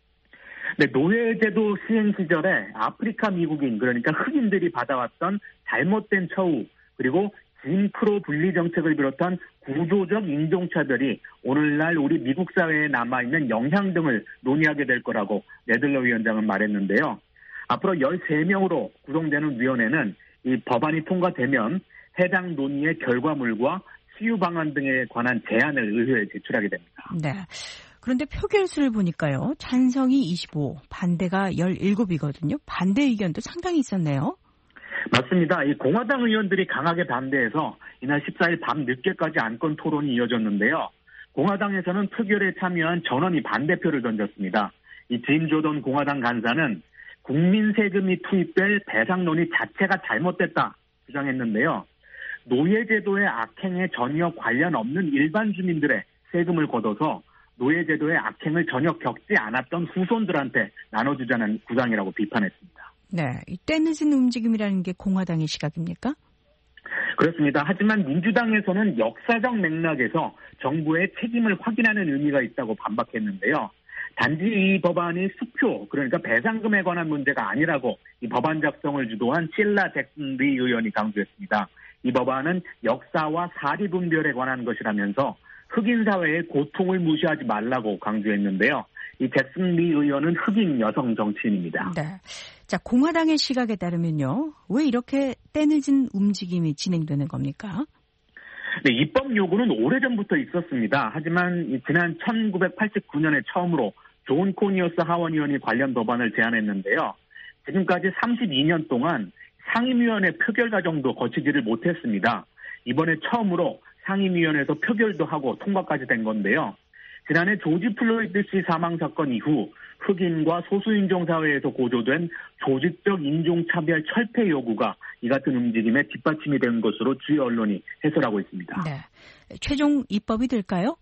S5: 네, 노예제도 시행 시절에 아프리카 미국인, 그러니까 흑인들이 받아왔던 잘못된 처우, 그리고 짐크로 분리 정책을 비롯한 구조적 인종차별이 오늘날 우리 미국 사회에 남아있는 영향 등을 논의하게 될 거라고 네들러 위원장은 말했는데요. 앞으로 13명으로 구성되는 위원회는 이 법안이 통과되면 해당 논의의 결과물과 치유 방안 등에 관한 제안을 의회에 제출하게 됩니다.
S3: 네. 그런데 표결수를 보니까요. 찬성이 25, 반대가 17이거든요. 반대 의견도 상당히 있었네요.
S5: 맞습니다. 이 공화당 의원들이 강하게 반대해서 이날 14일 밤 늦게까지 안건 토론이 이어졌는데요. 공화당에서는 표결에 참여한 전원이 반대표를 던졌습니다. 이 짐 조던 공화당 간사는 국민 세금이 투입될 배상론이 자체가 잘못됐다 주장했는데요. 노예제도의 악행에 전혀 관련 없는 일반 주민들의 세금을 걷어서 노예제도의 악행을 전혀 겪지 않았던 후손들한테 나눠주자는 구상이라고 비판했습니다.
S3: 네, 이 때늦은 움직임이라는 게 공화당의 시각입니까?
S5: 그렇습니다. 하지만 민주당에서는 역사적 맥락에서 정부의 책임을 확인하는 의미가 있다고 반박했는데요. 단지 이 법안이 수표, 그러니까 배상금에 관한 문제가 아니라고 이 법안 작성을 주도한 실라 잭슨 리 의원이 강조했습니다. 이 법안은 역사와 사리분별에 관한 것이라면서 흑인 사회의 고통을 무시하지 말라고 강조했는데요. 이 잭슨 리 의원은 흑인 여성 정치인입니다.
S3: 네. 자, 공화당의 시각에 따르면요. 왜 이렇게 때늦은 움직임이 진행되는 겁니까?
S5: 네, 입법 요구는 오래전부터 있었습니다. 하지만 지난 1989년에 처음으로 존 코니어스 하원 의원이 관련 법안을 제안했는데요. 지금까지 32년 동안 상임위원회 표결 과정도 거치지를 못했습니다. 이번에 처음으로 상임위원회에서 표결도 하고 통과까지 된 건데요. 지난해 조지 플로이드 씨 사망 사건 이후 흑인과 소수인종 사회에서 고조된 조직적 인종차별 철폐 요구가 이 같은 움직임에 뒷받침이 된 것으로 주요 언론이 해설하고 있습니다.
S3: 네. 최종 입법이 될까요?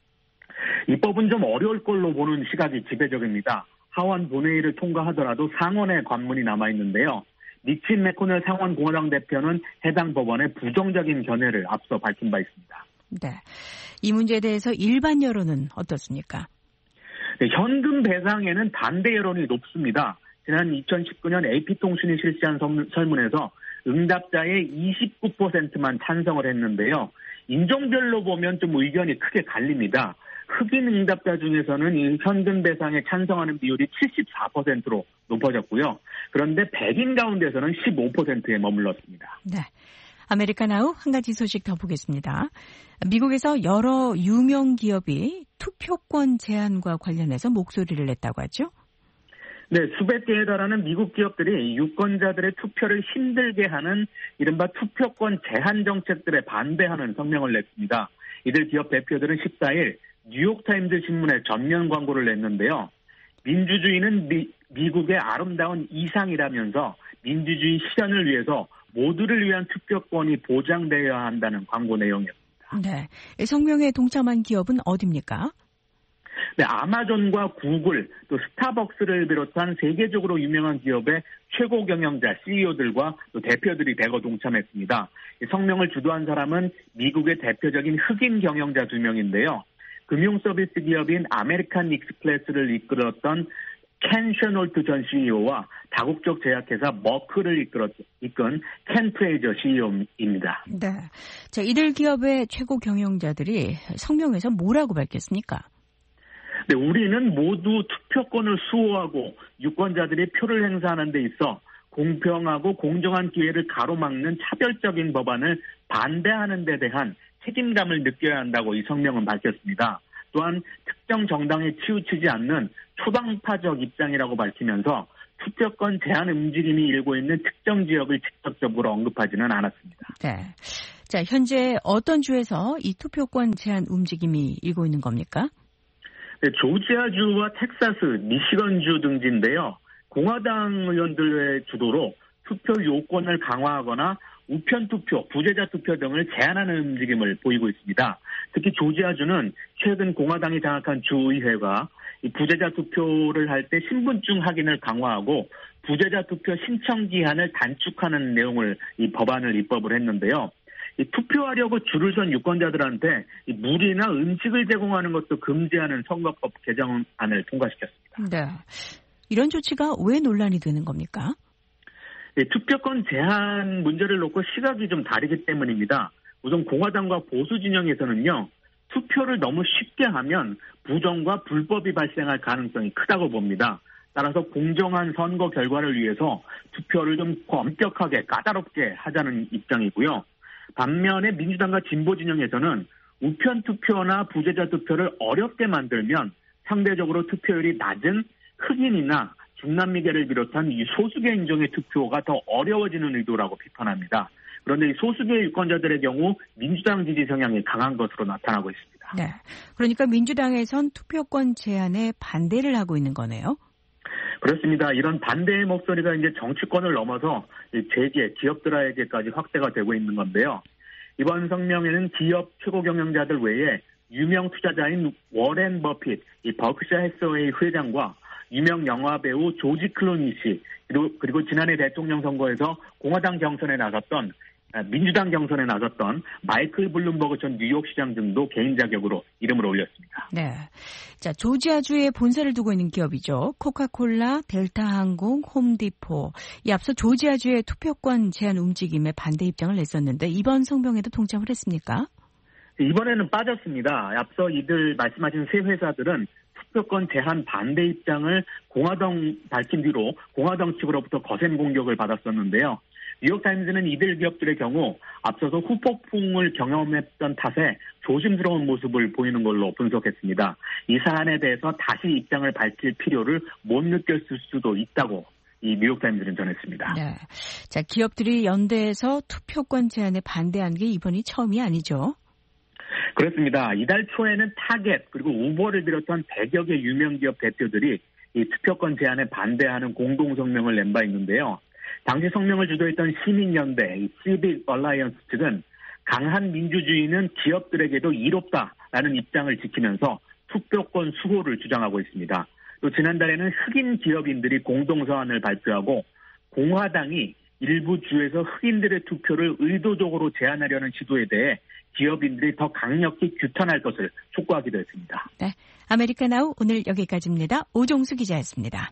S5: 입법은 좀 어려울 걸로 보는 시각이 지배적입니다. 하원 본회의를 통과하더라도 상원의 관문이 남아있는데요. 니친 매코넬 상원 공화당 대표는 해당 법안의 부정적인 견해를 앞서 밝힌 바 있습니다.
S3: 네. 이 문제에 대해서 일반 여론은 어떻습니까?
S5: 네, 현금 배상에는 반대 여론이 높습니다. 지난 2019년 AP통신이 실시한 설문에서 응답자의 29%만 찬성을 했는데요. 인종별로 보면 좀 의견이 크게 갈립니다. 흑인 응답자 중에서는 이 현금 배상에 찬성하는 비율이 74%로 높아졌고요. 그런데 백인 가운데서는 15%에 머물렀습니다.
S3: 네. 아메리카나우 한 가지 소식 더 보겠습니다. 미국에서 여러 유명 기업이 투표권 제한과 관련해서 목소리를 냈다고 하죠?
S5: 네, 수백 개에 달하는 미국 기업들이 유권자들의 투표를 힘들게 하는 이른바 투표권 제한 정책들에 반대하는 성명을 냈습니다. 이들 기업 대표들은 14일 뉴욕타임즈 신문에 전면 광고를 냈는데요. 민주주의는 미국의 아름다운 이상이라면서 민주주의 실현을 위해서 모두를 위한 투표권이 보장되어야 한다는 광고 내용이었습니다.
S3: 네, 성명에 동참한 기업은 어디입니까?
S5: 네, 아마존과 구글, 또 스타벅스를 비롯한 세계적으로 유명한 기업의 최고 경영자, CEO들과 또 대표들이 대거 동참했습니다. 성명을 주도한 사람은 미국의 대표적인 흑인 경영자 2명인데요. 금융서비스 기업인 아메리칸 익스프레스를 이끌었던 켄 셔놀트 전 CEO와 다국적 제약회사 머크를 이끈 켄 프레이저 CEO입니다.
S3: 네, 자, 이들 기업의 최고 경영자들이 성명에서 뭐라고 밝혔습니까?
S5: 네, 우리는 모두 투표권을 수호하고 유권자들이 표를 행사하는 데 있어 공평하고 공정한 기회를 가로막는 차별적인 법안을 반대하는 데 대한 책임감을 느껴야 한다고 이 성명은 밝혔습니다. 또한 특정 정당에 치우치지 않는 초당파적 입장이라고 밝히면서 투표권 제한 움직임이 일고 있는 특정 지역을 직접적으로 언급하지는 않았습니다.
S3: 네, 자, 현재 어떤 주에서 이 투표권 제한 움직임이 일고 있는 겁니까?
S5: 네, 조지아주와 텍사스, 미시건주 등지인데요. 공화당 의원들의 주도로 투표 요건을 강화하거나 우편 투표, 부재자 투표 등을 제한하는 움직임을 보이고 있습니다. 특히 조지아주는 최근 공화당이 장악한 주의회가 이 부재자 투표를 할 때 신분증 확인을 강화하고 부재자 투표 신청 기한을 단축하는 내용을 이 법안을 입법을 했는데요. 이 투표하려고 줄을 선 유권자들한테 이 물이나 음식을 제공하는 것도 금지하는 선거법 개정안을 통과시켰습니다.
S3: 네. 이런 조치가 왜 논란이 되는 겁니까?
S5: 네, 투표권 제한 문제를 놓고 시각이 좀 다르기 때문입니다. 우선 공화당과 보수 진영에서는요. 투표를 너무 쉽게 하면 부정과 불법이 발생할 가능성이 크다고 봅니다. 따라서 공정한 선거 결과를 위해서 투표를 좀 엄격하게 까다롭게 하자는 입장이고요. 반면에 민주당과 진보 진영에서는 우편 투표나 부재자 투표를 어렵게 만들면 상대적으로 투표율이 낮은 흑인이나 중남미계를 비롯한 이 소수계 인종의 투표가 더 어려워지는 의도라고 비판합니다. 그런데 이 소수계 유권자들의 경우 민주당 지지 성향이 강한 것으로 나타나고 있습니다.
S3: 네, 그러니까 민주당에선 투표권 제한에 반대를 하고 있는 거네요.
S5: 그렇습니다. 이런 반대의 목소리가 이제 정치권을 넘어서 재계, 기업들에게까지 확대가 되고 있는 건데요. 이번 성명에는 기업 최고 경영자들 외에 유명 투자자인 워렌 버핏, 이 버크셔 해서웨이 회장과 유명 영화 배우 조지 클루니 씨, 그리고 지난해 대통령 선거에서 공화당 경선에 나섰던 민주당 경선에 나섰던 마이클 블룸버그 전 뉴욕시장 등도 개인 자격으로 이름을 올렸습니다.
S3: 네, 자 조지아주에 본사를 두고 있는 기업이죠. 코카콜라, 델타항공, 홈디포. 이 앞서 조지아주의 투표권 제한 움직임에 반대 입장을 냈었는데 이번 성명에도 동참을 했습니까?
S5: 이번에는 빠졌습니다. 앞서 이들 말씀하신 세 회사들은 투표권 제한 반대 입장을 공화당 밝힌 뒤로 공화당 측으로부터 거센 공격을 받았었는데요. 뉴욕타임즈는 이들 기업들의 경우 앞서서 후폭풍을 경험했던 탓에 조심스러운 모습을 보이는 걸로 분석했습니다. 이 사안에 대해서 다시 입장을 밝힐 필요를 못 느꼈을 수도 있다고 이 뉴욕타임즈는 전했습니다.
S3: 네, 자 기업들이 연대해서 투표권 제한에 반대한 게 이번이 처음이 아니죠?
S5: 그렇습니다. 이달 초에는 타겟 그리고 우버를 비롯한 100여 개 유명 기업 대표들이 이 투표권 제한에 반대하는 공동 성명을 낸 바 있는데요. 당시 성명을 주도했던 시민연대, 시빅 얼라이언스 측은 강한 민주주의는 기업들에게도 이롭다라는 입장을 지키면서 투표권 수호를 주장하고 있습니다. 또 지난달에는 흑인 기업인들이 공동서한을 발표하고 공화당이 일부 주에서 흑인들의 투표를 의도적으로 제한하려는 시도에 대해 기업인들이 더 강력히 규탄할 것을 촉구하기도 했습니다.
S3: 네, 아메리카나우 오늘 여기까지입니다. 오종수 기자였습니다.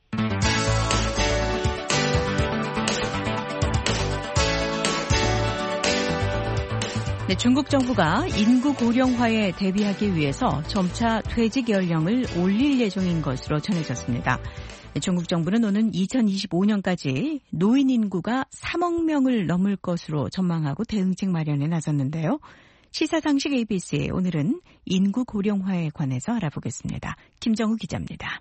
S3: 네, 중국 정부가 인구 고령화에 대비하기 위해서 점차 퇴직 연령을 올릴 예정인 것으로 전해졌습니다. 네, 중국 정부는 오는 2025년까지 노인 인구가 3억 명을 넘을 것으로 전망하고 대응책 마련에 나섰는데요. 시사상식 ABC 오늘은 인구 고령화에 관해서 알아보겠습니다. 김정우 기자입니다.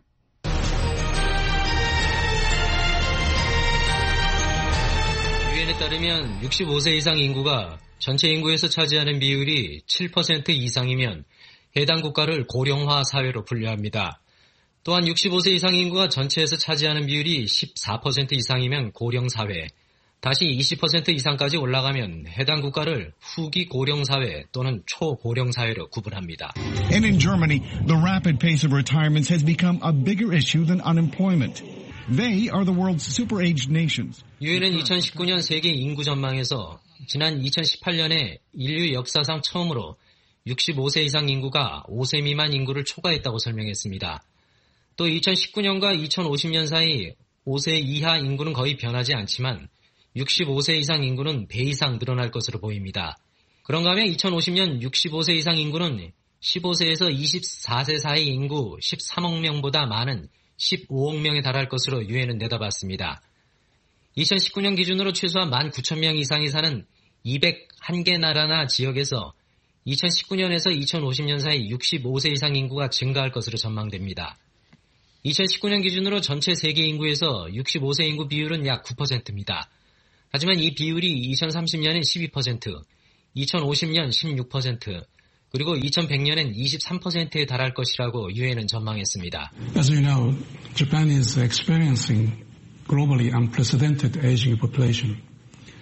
S6: 유엔에 따르면 65세 이상 인구가 전체 인구에서 차지하는 비율이 7% 이상이면 해당 국가를 고령화 사회로 분류합니다. 또한 65세 이상 인구가 전체에서 차지하는 비율이 14% 이상이면 고령 사회, 다시 20% 이상까지 올라가면 해당 국가를 후기 고령 사회 또는 초고령 사회로 구분합니다.
S7: And in Germany, the rapid pace of retirements has become a bigger issue than unemployment. They are the world's super-aged nations.
S6: 유엔은 2019년 세계 인구 전망에서 지난 2018년에 인류 역사상 처음으로 65세 이상 인구가 5세 미만 인구를 초과했다고 설명했습니다. 또 2019년과 2050년 사이 5세 이하 인구는 거의 변하지 않지만 65세 이상 인구는 배 이상 늘어날 것으로 보입니다. 그런가 하면 2050년 65세 이상 인구는 15세에서 24세 사이 인구 13억 명보다 많은 15억 명에 달할 것으로 유엔은 내다봤습니다. 2019년 기준으로 최소한 19,000명 이상이 사는 201개 나라나 지역에서 2019년에서 2050년 사이 65세 이상 인구가 증가할 것으로 전망됩니다. 2019년 기준으로 전체 세계 인구에서 65세 인구 비율은 약 9%입니다. 하지만 이 비율이 2030년엔 12%, 2050년 16%, 그리고 2100년엔 23%에 달할 것이라고 유엔은 전망했습니다.
S8: As you know, Japan is experiencing globally unprecedented aging population.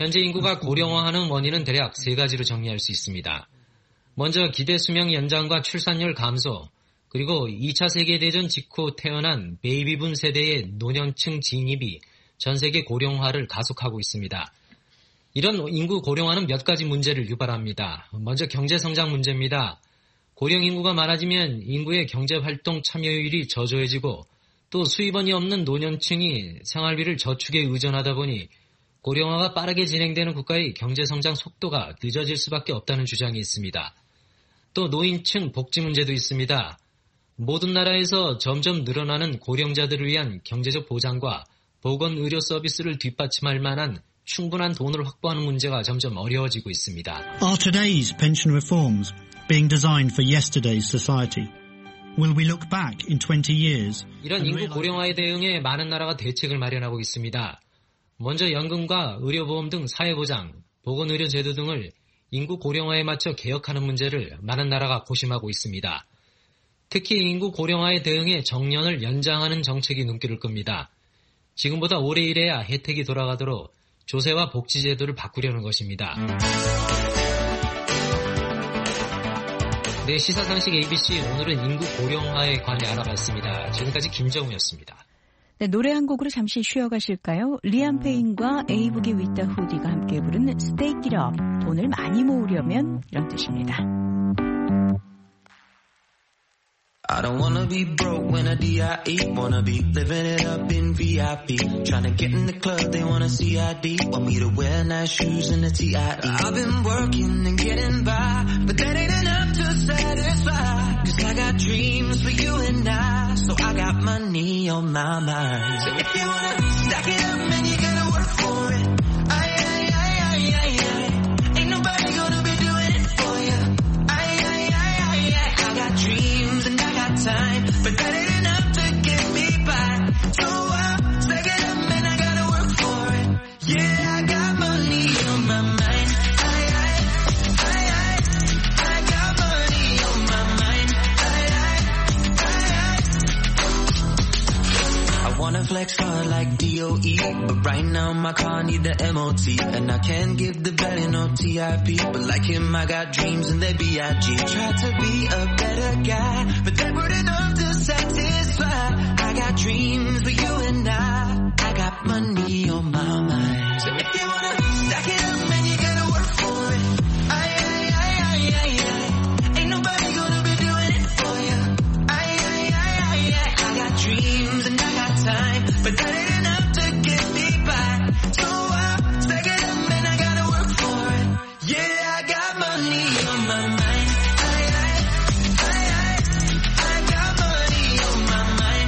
S6: 현재 인구가 고령화하는 원인은 대략 3가지로 정리할 수 있습니다. 먼저 기대 수명 연장과 출산율 감소, 그리고 2차 세계대전 직후 태어난 베이비붐 세대의 노년층 진입이 전 세계 고령화를 가속하고 있습니다. 이런 인구 고령화는 몇 가지 문제를 유발합니다. 먼저 경제성장 문제입니다. 고령 인구가 많아지면 인구의 경제활동 참여율이 저조해지고 또 수입원이 없는 노년층이 생활비를 저축에 의존하다 보니 고령화가 빠르게 진행되는 국가의 경제성장 속도가 늦어질 수밖에 없다는 주장이 있습니다. 또 노인층 복지 문제도 있습니다. 모든 나라에서 점점 늘어나는 고령자들을 위한 경제적 보장과 보건의료 서비스를 뒷받침할 만한 충분한 돈을 확보하는 문제가 점점 어려워지고 있습니다.
S8: Are today's pension reforms being designed for yesterday's society? Will we look back in 20 years?
S6: 이런 인구 고령화에 대응해 많은 나라가 대책을 마련하고 있습니다. 먼저 연금과 의료보험 등 사회보장, 보건의료 제도 등을 인구 고령화에 맞춰 개혁하는 문제를 많은 나라가 고심하고 있습니다. 특히 인구 고령화에 대응해 정년을 연장하는 정책이 눈길을 끕니다. 지금보다 오래 일해야 혜택이 돌아가도록 조세와 복지 제도를 바꾸려는 것입니다. 네, 시사상식 ABC 오늘은 인구 고령화에 관해 알아봤습니다. 지금까지 김정우였습니다.
S3: 네, 노래 한 곡으로 잠시 쉬어가실까요? 리암 페인과 에이브기 위타 후디가 함께 부른 Stake It Up, 돈을 많이 모으려면 이런 뜻입니다.
S9: I don't wanna be broke when I DIE. Wanna be living it up in VIP. Tryna get in the club, they wanna see ID. Want me to wear nice shoes and a TIE. I've been working and getting by, but that ain't enough to satisfy. Cause I got dreams for you and I, so I got money on my mind. So if you wanna stack it up, man, you gotta work for it. Ain't nobody gonna be doing it for you. I got dreams and time, but that ain't enough to get me by. So I'll stack it up and I gotta work for it. Yeah, I got money on my mind. I got money on my mind. I wanna flex hard like DOE, but right now my car need the MOT, and I can't give the belly no TIP, but like him I got dreams and they B.I.G. Try to be a better guy, but that weren't enough to satisfy. I got dreams for you and I got money on my mind. So if you wanna stack it up, man, you gotta work for it. Ain't nobody gonna be doing it for you. I got dreams and I got time, but that ain't enough to get me by. So I'll stack it up and I gotta work for it. Yeah, I got money on my mind. I got money on my mind.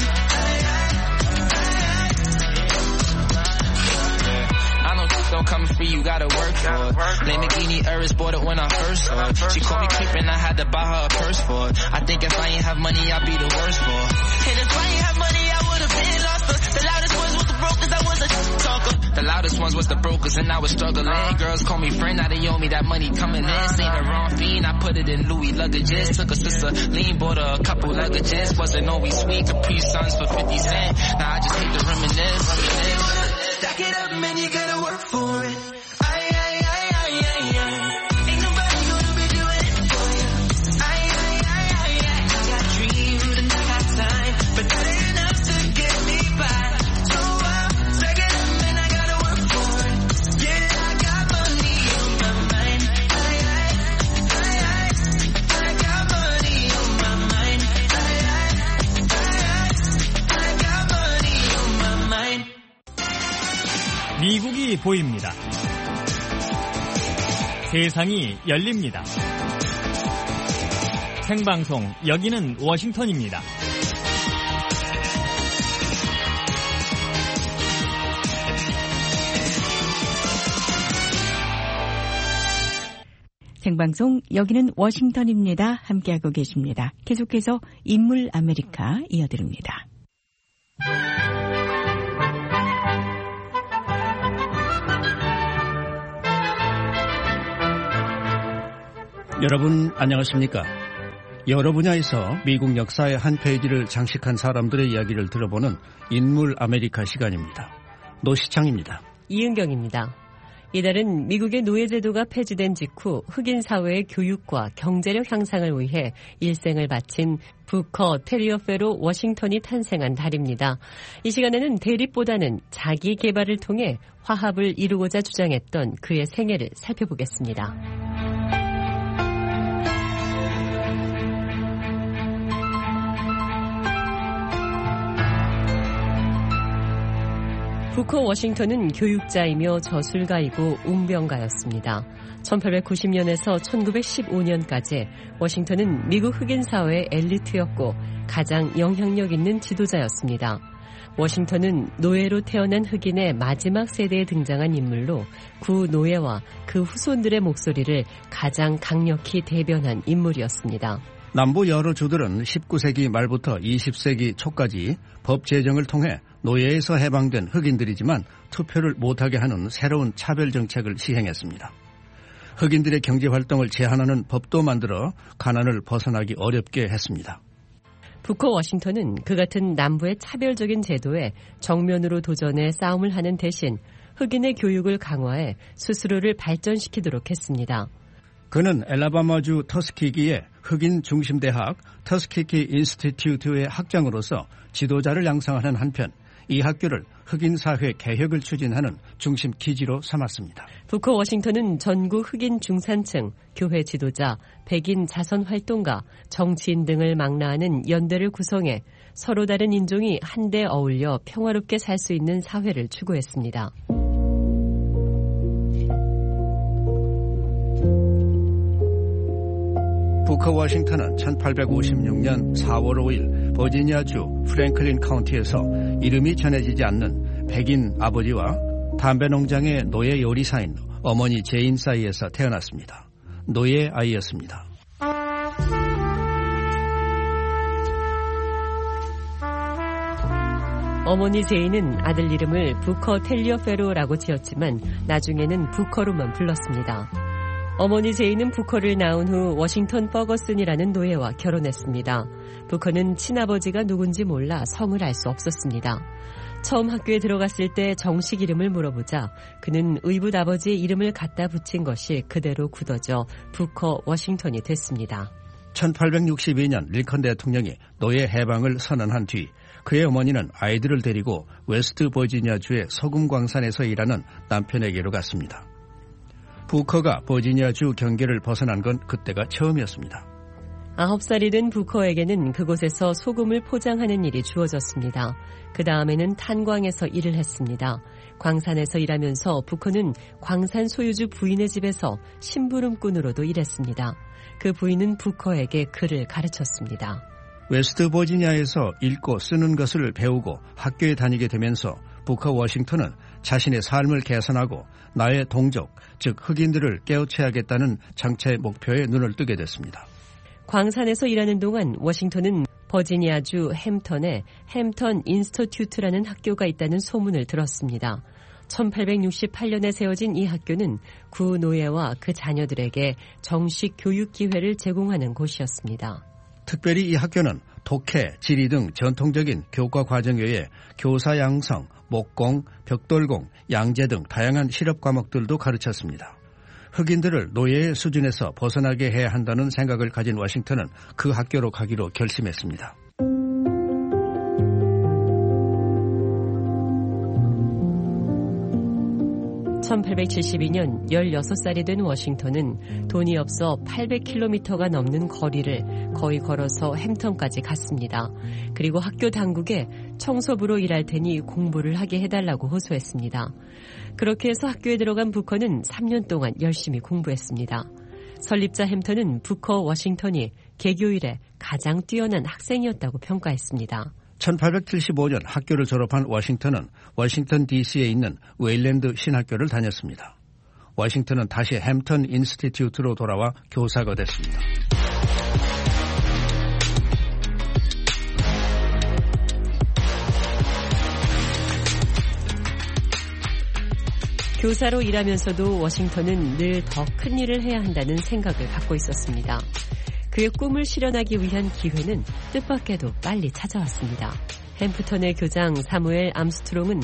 S9: I know this don't come free, you gotta work for it. Lamborghini Urus bought it when I first saw it. She called me creepin', I had to buy her a purse for it. I think if I ain't have money, I'd be the worst for it. And if I ain't have money, I would've been lost. The loudest ones was the brokers, I was a talker. The loudest ones was the brokers, and I was struggling. Girls call me friend, now they owe me that money coming in. Ain't the wrong fiend, I put it in Louis luggages. Took a sister, lean, bought her a couple luggages. Wasn't always sweet, Capri Suns for 50 cents. Now I just hate to reminisce. Stack it up, man, you gotta work for it. Ain't nobody gonna be doing it for you. I got dreams and I got time, but that ain't enough to get me by. So I'll stack it up and I gotta work for it. Yeah, I got money on my mind. I got money on my mind. I got money on my mind.
S2: 미국이 보입니다. 세상이 열립니다. 생방송, 여기는 워싱턴입니다.
S3: 생방송, 여기는 워싱턴입니다. 함께하고 계십니다. 계속해서 인물 아메리카 이어드립니다.
S10: 여러분 안녕하십니까? 여러 분야에서 미국 역사의 한 페이지를 장식한 사람들의 이야기를 들어보는 인물 아메리카 시간입니다. 노시창입니다.
S11: 이은경입니다. 이달은 미국의 노예제도가 폐지된 직후 흑인 사회의 교육과 경제력 향상을 위해 일생을 바친 부커 테리어페로 워싱턴이 탄생한 달입니다. 이 시간에는 대립보다는 자기 개발을 통해 화합을 이루고자 주장했던 그의 생애를 살펴보겠습니다. 부커 워싱턴은 교육자이며 저술가이고 웅변가였습니다. 1890년에서 1915년까지 워싱턴은 미국 흑인 사회의 엘리트였고 가장 영향력 있는 지도자였습니다. 워싱턴은 노예로 태어난 흑인의 마지막 세대에 등장한 인물로 구노예와 그 후손들의 목소리를 가장 강력히 대변한 인물이었습니다.
S10: 남부 여러 주들은 19세기 말부터 20세기 초까지 법 제정을 통해 노예에서 해방된 흑인들이지만 투표를 못하게 하는 새로운 차별 정책을 시행했습니다. 흑인들의 경제활동을 제한하는 법도 만들어 가난을 벗어나기 어렵게 했습니다.
S11: 부커 워싱턴은 그 같은 남부의 차별적인 제도에 정면으로 도전해 싸움을 하는 대신 흑인의 교육을 강화해 스스로를 발전시키도록 했습니다.
S10: 그는 엘라바마주 터스키기의 흑인 중심대학 터스키키 인스티튜트의 학장으로서 지도자를 양성하는 한편 이 학교를 흑인 사회 개혁을 추진하는 중심 기지로 삼았습니다.
S11: 부커 워싱턴은 전국 흑인 중산층, 교회 지도자, 백인 자선 활동가, 정치인 등을 망라하는 연대를 구성해 서로 다른 인종이 한데 어울려 평화롭게 살 수 있는 사회를 추구했습니다.
S10: 부커 워싱턴은 1856년 4월 5일 버지니아주 프랭클린 카운티에서 이름이 전해지지 않는 백인 아버지와 담배 농장의 노예 요리사인 어머니 제인 사이에서 태어났습니다. 노예 아이였습니다.
S11: 어머니 제인은 아들 이름을 부커 텔리어페로라고 지었지만 나중에는 부커로만 불렀습니다. 어머니 제인은 부커를 낳은 후 워싱턴 퍼거슨이라는 노예와 결혼했습니다. 부커는 친아버지가 누군지 몰라 성을 알 수 없었습니다. 처음 학교에 들어갔을 때 정식 이름을 물어보자 그는 의붓 아버지의 이름을 갖다 붙인 것이 그대로 굳어져 부커 워싱턴이 됐습니다.
S10: 1862년 링컨 대통령이 노예 해방을 선언한 뒤 그의 어머니는 아이들을 데리고 웨스트 버지니아주의 소금 광산에서 일하는 남편에게로 갔습니다. 부커가 버지니아주 경계를 벗어난 건 그때가 처음이었습니다.
S11: 9살이 된 부커에게는 그곳에서 소금을 포장하는 일이 주어졌습니다. 그 다음에는 탄광에서 일을 했습니다. 광산에서 일하면서 부커는 광산 소유주 부인의 집에서 심부름꾼으로도 일했습니다. 그 부인은 부커에게 글을 가르쳤습니다.
S10: 웨스트 버지니아에서 읽고 쓰는 것을 배우고 학교에 다니게 되면서 부커 워싱턴은 자신의 삶을 개선하고 나의 동족, 즉 흑인들을 깨우쳐야겠다는 장차의 목표에 눈을 뜨게 됐습니다.
S11: 광산에서 일하는 동안 워싱턴은 버지니아주 햄턴에 햄턴 인스티튜트라는 학교가 있다는 소문을 들었습니다. 1868년에 세워진 이 학교는 구노예와 그 자녀들에게 정식 교육 기회를 제공하는 곳이었습니다.
S10: 특별히 이 학교는 독해, 지리 등 전통적인 교과 과정 외에 교사 양성, 목공, 벽돌공, 양재 등 다양한 실업 과목들도 가르쳤습니다. 흑인들을 노예의 수준에서 벗어나게 해야 한다는 생각을 가진 워싱턴은 그 학교로 가기로 결심했습니다.
S11: 1872년 16살이 된 워싱턴은 돈이 없어 800km가 넘는 거리를 거의 걸어서 햄턴까지 갔습니다. 그리고 학교 당국에 청소부로 일할 테니 공부를 하게 해달라고 호소했습니다. 그렇게 해서 학교에 들어간 부커는 3년 동안 열심히 공부했습니다. 설립자 햄턴은 부커 워싱턴이 개교 이래 가장 뛰어난 학생이었다고 평가했습니다.
S10: 1875년 학교를 졸업한 워싱턴은 워싱턴 DC에 있는 웨일랜드 신학교를 다녔습니다. 워싱턴은 다시 햄턴 인스티튜트로 돌아와 교사가 됐습니다.
S11: 교사로 일하면서도 워싱턴은 늘 더 큰 일을 해야 한다는 생각을 갖고 있었습니다. 그의 꿈을 실현하기 위한 기회는 뜻밖에도 빨리 찾아왔습니다. 햄프턴의 교장 사무엘 암스트롱은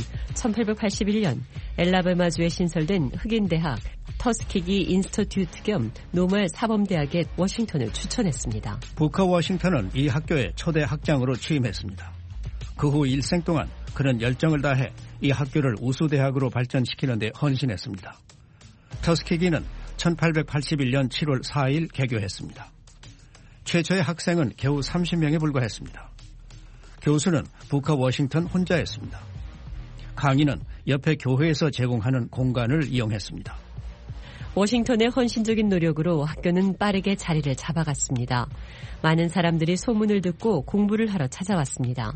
S11: 1881년 엘라바마주에 신설된 흑인 대학 터스키기 인스터튜트 겸 노멀 사범대학의 워싱턴을 추천했습니다.
S10: 부커 워싱턴은 이 학교의 초대 학장으로 취임했습니다. 그 후 일생 동안 그는 열정을 다해 이 학교를 우수대학으로 발전시키는 데 헌신했습니다. 터스키기는 1881년 7월 4일 개교했습니다. 최초의 학생은 겨우 30명에 불과했습니다. 교수는 부커 워싱턴 혼자였습니다. 강의는 옆에 교회에서 제공하는 공간을 이용했습니다.
S11: 워싱턴의 헌신적인 노력으로 학교는 빠르게 자리를 잡아갔습니다. 많은 사람들이 소문을 듣고 공부를 하러 찾아왔습니다.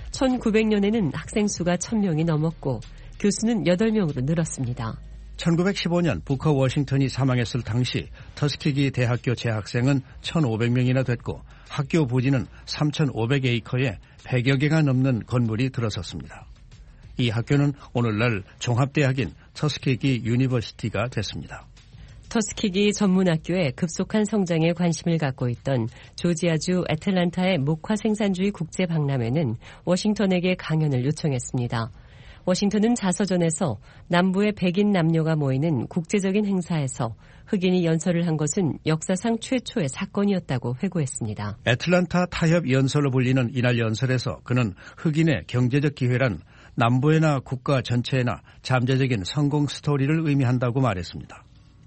S11: 1900년에는 학생 수가 1000명이 넘었고 교수는 8명으로 늘었습니다.
S10: 1915년 부커 워싱턴이 사망했을 당시 터스키기 대학교 재학생은 1,500명이나 됐고 학교 부지는 3,500에이커에 100여 개가 넘는 건물이 들어섰습니다. 이 학교는 오늘날 종합대학인 터스키기 유니버시티가 됐습니다.
S11: 터스키기 전문학교에 급속한 성장에 관심을 갖고 있던 조지아주 애틀란타의 목화 생산주의 국제박람회는 워싱턴에게 강연을 요청했습니다. 워싱턴은 자서전에서 남부의 백인 남녀가 모이는 국제적인 행사에서 흑인이 연설을 한 것은 역사상 최초의 사건이었다고 회고했습니다.
S10: 애틀란타 타협 연설로 불리는 이날 연설에서 그는 흑인의 경제적 기회란 남부에나 국가 전체에나 잠재적인 성공 스토리를 의미한다고 말했습니다.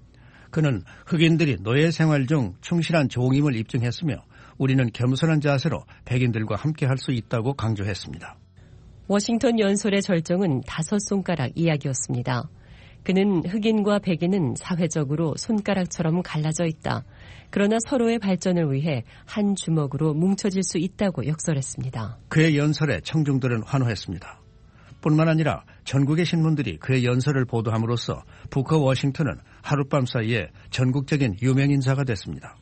S10: 그는 흑인들이 노예 생활 중 충실한 종임을 입증했으며 우리는 겸손한 자세로 백인들과 함께할 수 있다고 강조했습니다.
S11: 워싱턴 연설의 절정은 5손가락 이야기였습니다. 그는 흑인과 백인은 사회적으로 손가락처럼 갈라져 있다. 그러나 서로의 발전을 위해 한 주먹으로 뭉쳐질 수 있다고 역설했습니다.
S10: 그의 연설에 청중들은 환호했습니다. 뿐만 아니라 전국의 신문들이 그의 연설을 보도함으로써 부커 워싱턴은 하룻밤 사이에 전국적인 유명인사가 됐습니다.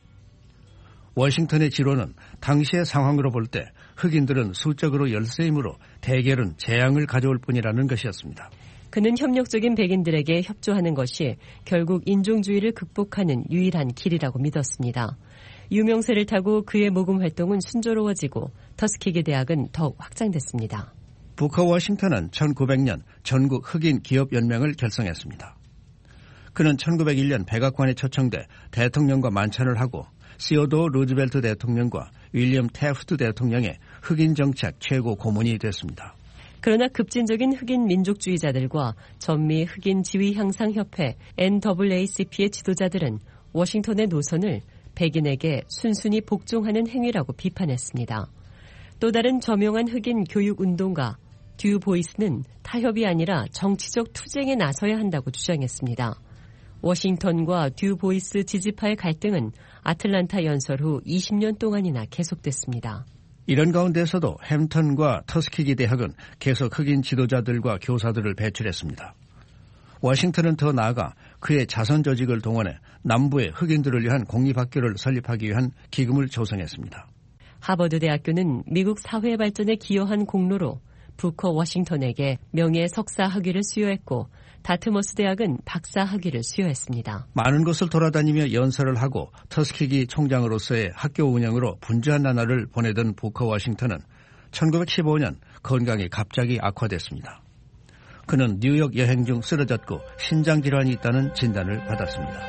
S10: 워싱턴의 지론은 당시의 상황으로 볼 때 흑인들은 수적으로 열세이므로 대결은 재앙을 가져올 뿐이라는 것이었습니다.
S11: 그는 협력적인 백인들에게 협조하는 것이 결국 인종주의를 극복하는 유일한 길이라고 믿었습니다. 유명세를 타고 그의 모금 활동은 순조로워지고 터스키기 대학은 더욱 확장됐습니다.
S10: 부커 워싱턴은 1900년 전국 흑인 기업연맹을 결성했습니다. 그는 1901년 백악관에 초청돼 대통령과 만찬을 하고 시어도어 루즈벨트 대통령과 윌리엄 태프트 대통령의 흑인 정책 최고 고문이 됐습니다.
S11: 그러나 급진적인 흑인 민족주의자들과 전미 흑인 지위 향상 협회 NAACP의 지도자들은 워싱턴의 노선을 백인에게 순순히 복종하는 행위라고 비판했습니다. 또 다른 저명한 흑인 교육운동가 듀 보이스는 타협이 아니라 정치적 투쟁에 나서야 한다고 주장했습니다. 워싱턴과 듀 보이스 지지파의 갈등은 아틀란타 연설 후 20년 동안이나 계속됐습니다.
S10: 이런 가운데서도 햄턴과 터스키기 대학은 계속 흑인 지도자들과 교사들을 배출했습니다. 워싱턴은 더 나아가 그의 자선 조직을 동원해 남부의 흑인들을 위한 공립학교를 설립하기 위한 기금을 조성했습니다.
S11: 하버드 대학교는 미국 사회 발전에 기여한 공로로 부커 워싱턴에게 명예 석사 학위를 수여했고 다트머스 대학은 박사 학위를 수여했습니다.
S10: 많은 곳을 돌아다니며 연설을 하고 터스키기 총장으로서의 학교 운영으로 분주한 나날을 보내던 부커 워싱턴은 1915년 건강이 갑자기 악화됐습니다. 그는 뉴욕 여행 중 쓰러졌고 신장질환이 있다는 진단을 받았습니다.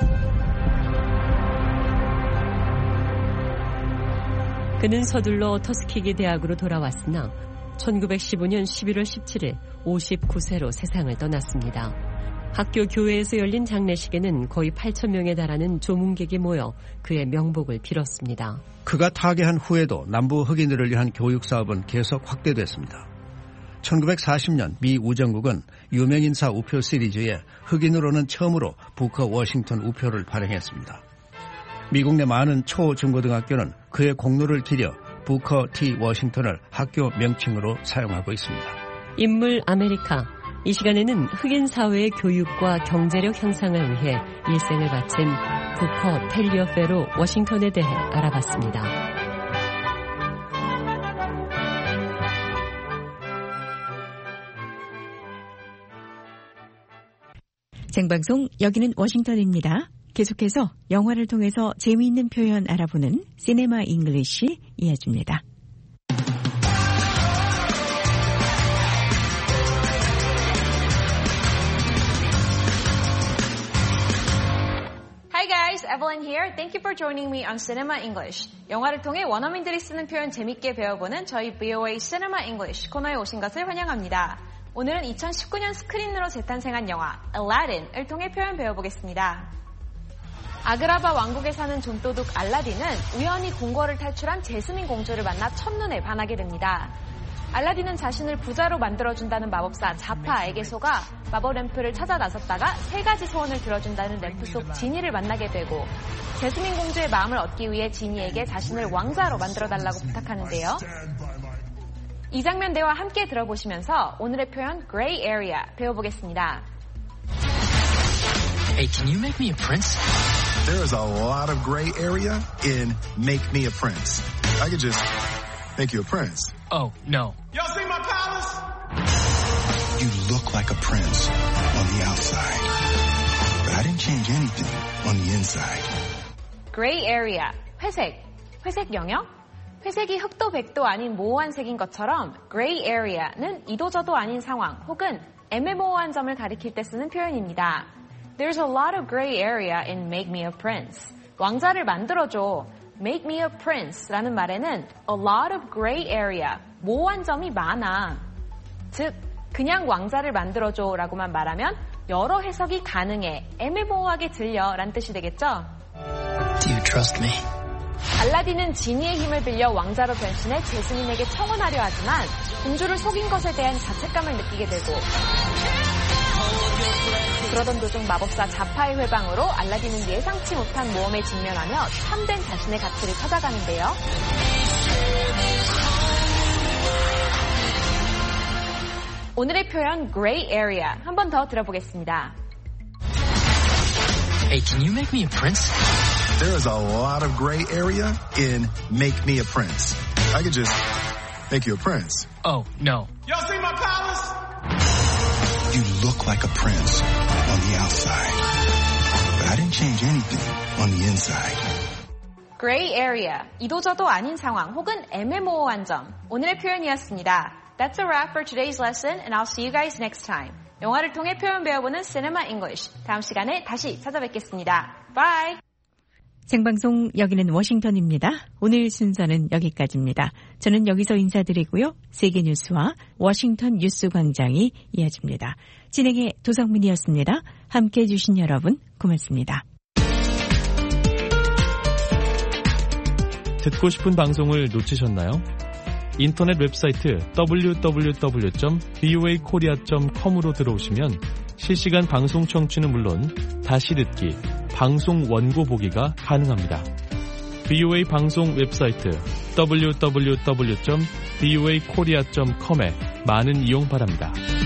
S11: 그는 서둘러 터스키기 대학으로 돌아왔으나 1915년 11월 17일 59세로 세상을 떠났습니다. 학교 교회에서 열린 장례식에는 거의 8,000명에 달하는 조문객이 모여 그의 명복을 빌었습니다.
S10: 그가 타계한 후에도 남부 흑인들을 위한 교육 사업은 계속 확대됐습니다. 1940년 미 우정국은 유명인사 우표 시리즈에 흑인으로는 처음으로 부커 워싱턴 우표를 발행했습니다. 미국 내 많은 초, 중고등학교는 그의 공로를 기려 부커 T 워싱턴을 학교 명칭으로 사용하고 있습니다.
S11: 인물 아메리카. 이 시간에는 흑인 사회의 교육과 경제력 향상을 위해 일생을 바친 부커 텔리어페로 워싱턴에 대해 알아봤습니다.
S3: 생방송 여기는 워싱턴입니다. 계속해서 영화를 통해서 재미있는 표현 알아보는 시네마 잉글리시 이어집니다.
S12: guys, Evelyn here. Thank you for joining me on Cinema English. 영화를 통해 원어민들이 쓰는 표현 재밌게 배워보는 저희 VOA Cinema English 코너에 오신 것을 환영합니다. 오늘은 2019년 스크린으로 재탄생한 영화 Aladdin을 통해 표현 배워보겠습니다. 아그라바 왕국에 사는 좀도둑 알라딘은 우연히 궁궐을 탈출한 제스민 공주를 만나 첫눈에 반하게 됩니다. 알라딘은 자신을 부자로 만들어준다는 마법사 자파에게 속아 마법 램프를 찾아 나섰다가 3가지 소원을 들어준다는 램프 속 지니를 만나게 되고 제스민 공주의 마음을 얻기 위해 지니에게 자신을 왕자로 만들어달라고 부탁하는데요. 이 장면 대화 함께 들어보시면서 오늘의 표현 Gray Area 배워보겠습니다.
S13: Hey, can you make me a prince?
S14: There is a lot of gray area in Make Me a Prince. I could just make you a prince.
S13: Oh, no.
S14: Y'all see my palace? You look like a prince on the outside. But I didn't change anything on the inside.
S12: Gray area, 회색, 회색 영역? 회색이 흑도 백도 아닌 모호한 색인 것처럼 Gray area는 이도저도 아닌 상황 혹은 애매모호한 점을 가리킬 때 쓰는 표현입니다. There's a lot of gray area in Make Me a Prince. 왕자를 만들어줘. Make me a prince라는 말에는 a lot of gray area, 모호한 점이 많아. 즉, 그냥 왕자를 만들어줘 라고만 말하면 여러 해석이 가능해, 애매모호하게 들려 라는 뜻이 되겠죠?
S13: Do you trust me?
S12: 알라딘은 지니의 힘을 빌려 왕자로 변신해 제스민에게 청혼하려 하지만 공주를 속인 것에 대한 자책감을 느끼게 되고 그러던 도중 마법사 자파의 회방으로 알라딘은 예상치 못한 모험에 직면하며 참된 자신의 가치를 찾아가는데요. 오늘의 표현 Gray Area 한 번 더 들어보겠습니다.
S13: Hey, can you make me a prince?
S14: There is a lot of gray area in Make Me a Prince. I could just make you a prince.
S13: Oh, no.
S14: Y'all see my palace? You look like a prince on the outside. But I didn't change anything on the inside.
S12: Gray area, 이도저도 아닌 상황 혹은 애매모호한 점. 오늘의 표현이었습니다. That's a wrap for today's lesson and I'll see you guys next time. 영화를 통해 표현 배워보는 Cinema English. 다음 시간에 다시 찾아뵙겠습니다. Bye!
S3: 생방송 여기는 워싱턴입니다. 오늘 순서는 여기까지입니다. 저는 여기서 인사드리고요. 세계 뉴스와 워싱턴 뉴스 광장이 이어집니다. 진행의 도성민이었습니다. 함께해 주신 여러분 고맙습니다.
S15: 듣고 싶은 방송을 놓치셨나요? 인터넷 웹사이트 www.voakorea.com으로 들어오시면 실시간 방송 청취는 물론 다시 듣기, 방송 원고 보기가 가능합니다. VOA 방송 웹사이트 www.voakorea.com에 많은 이용 바랍니다.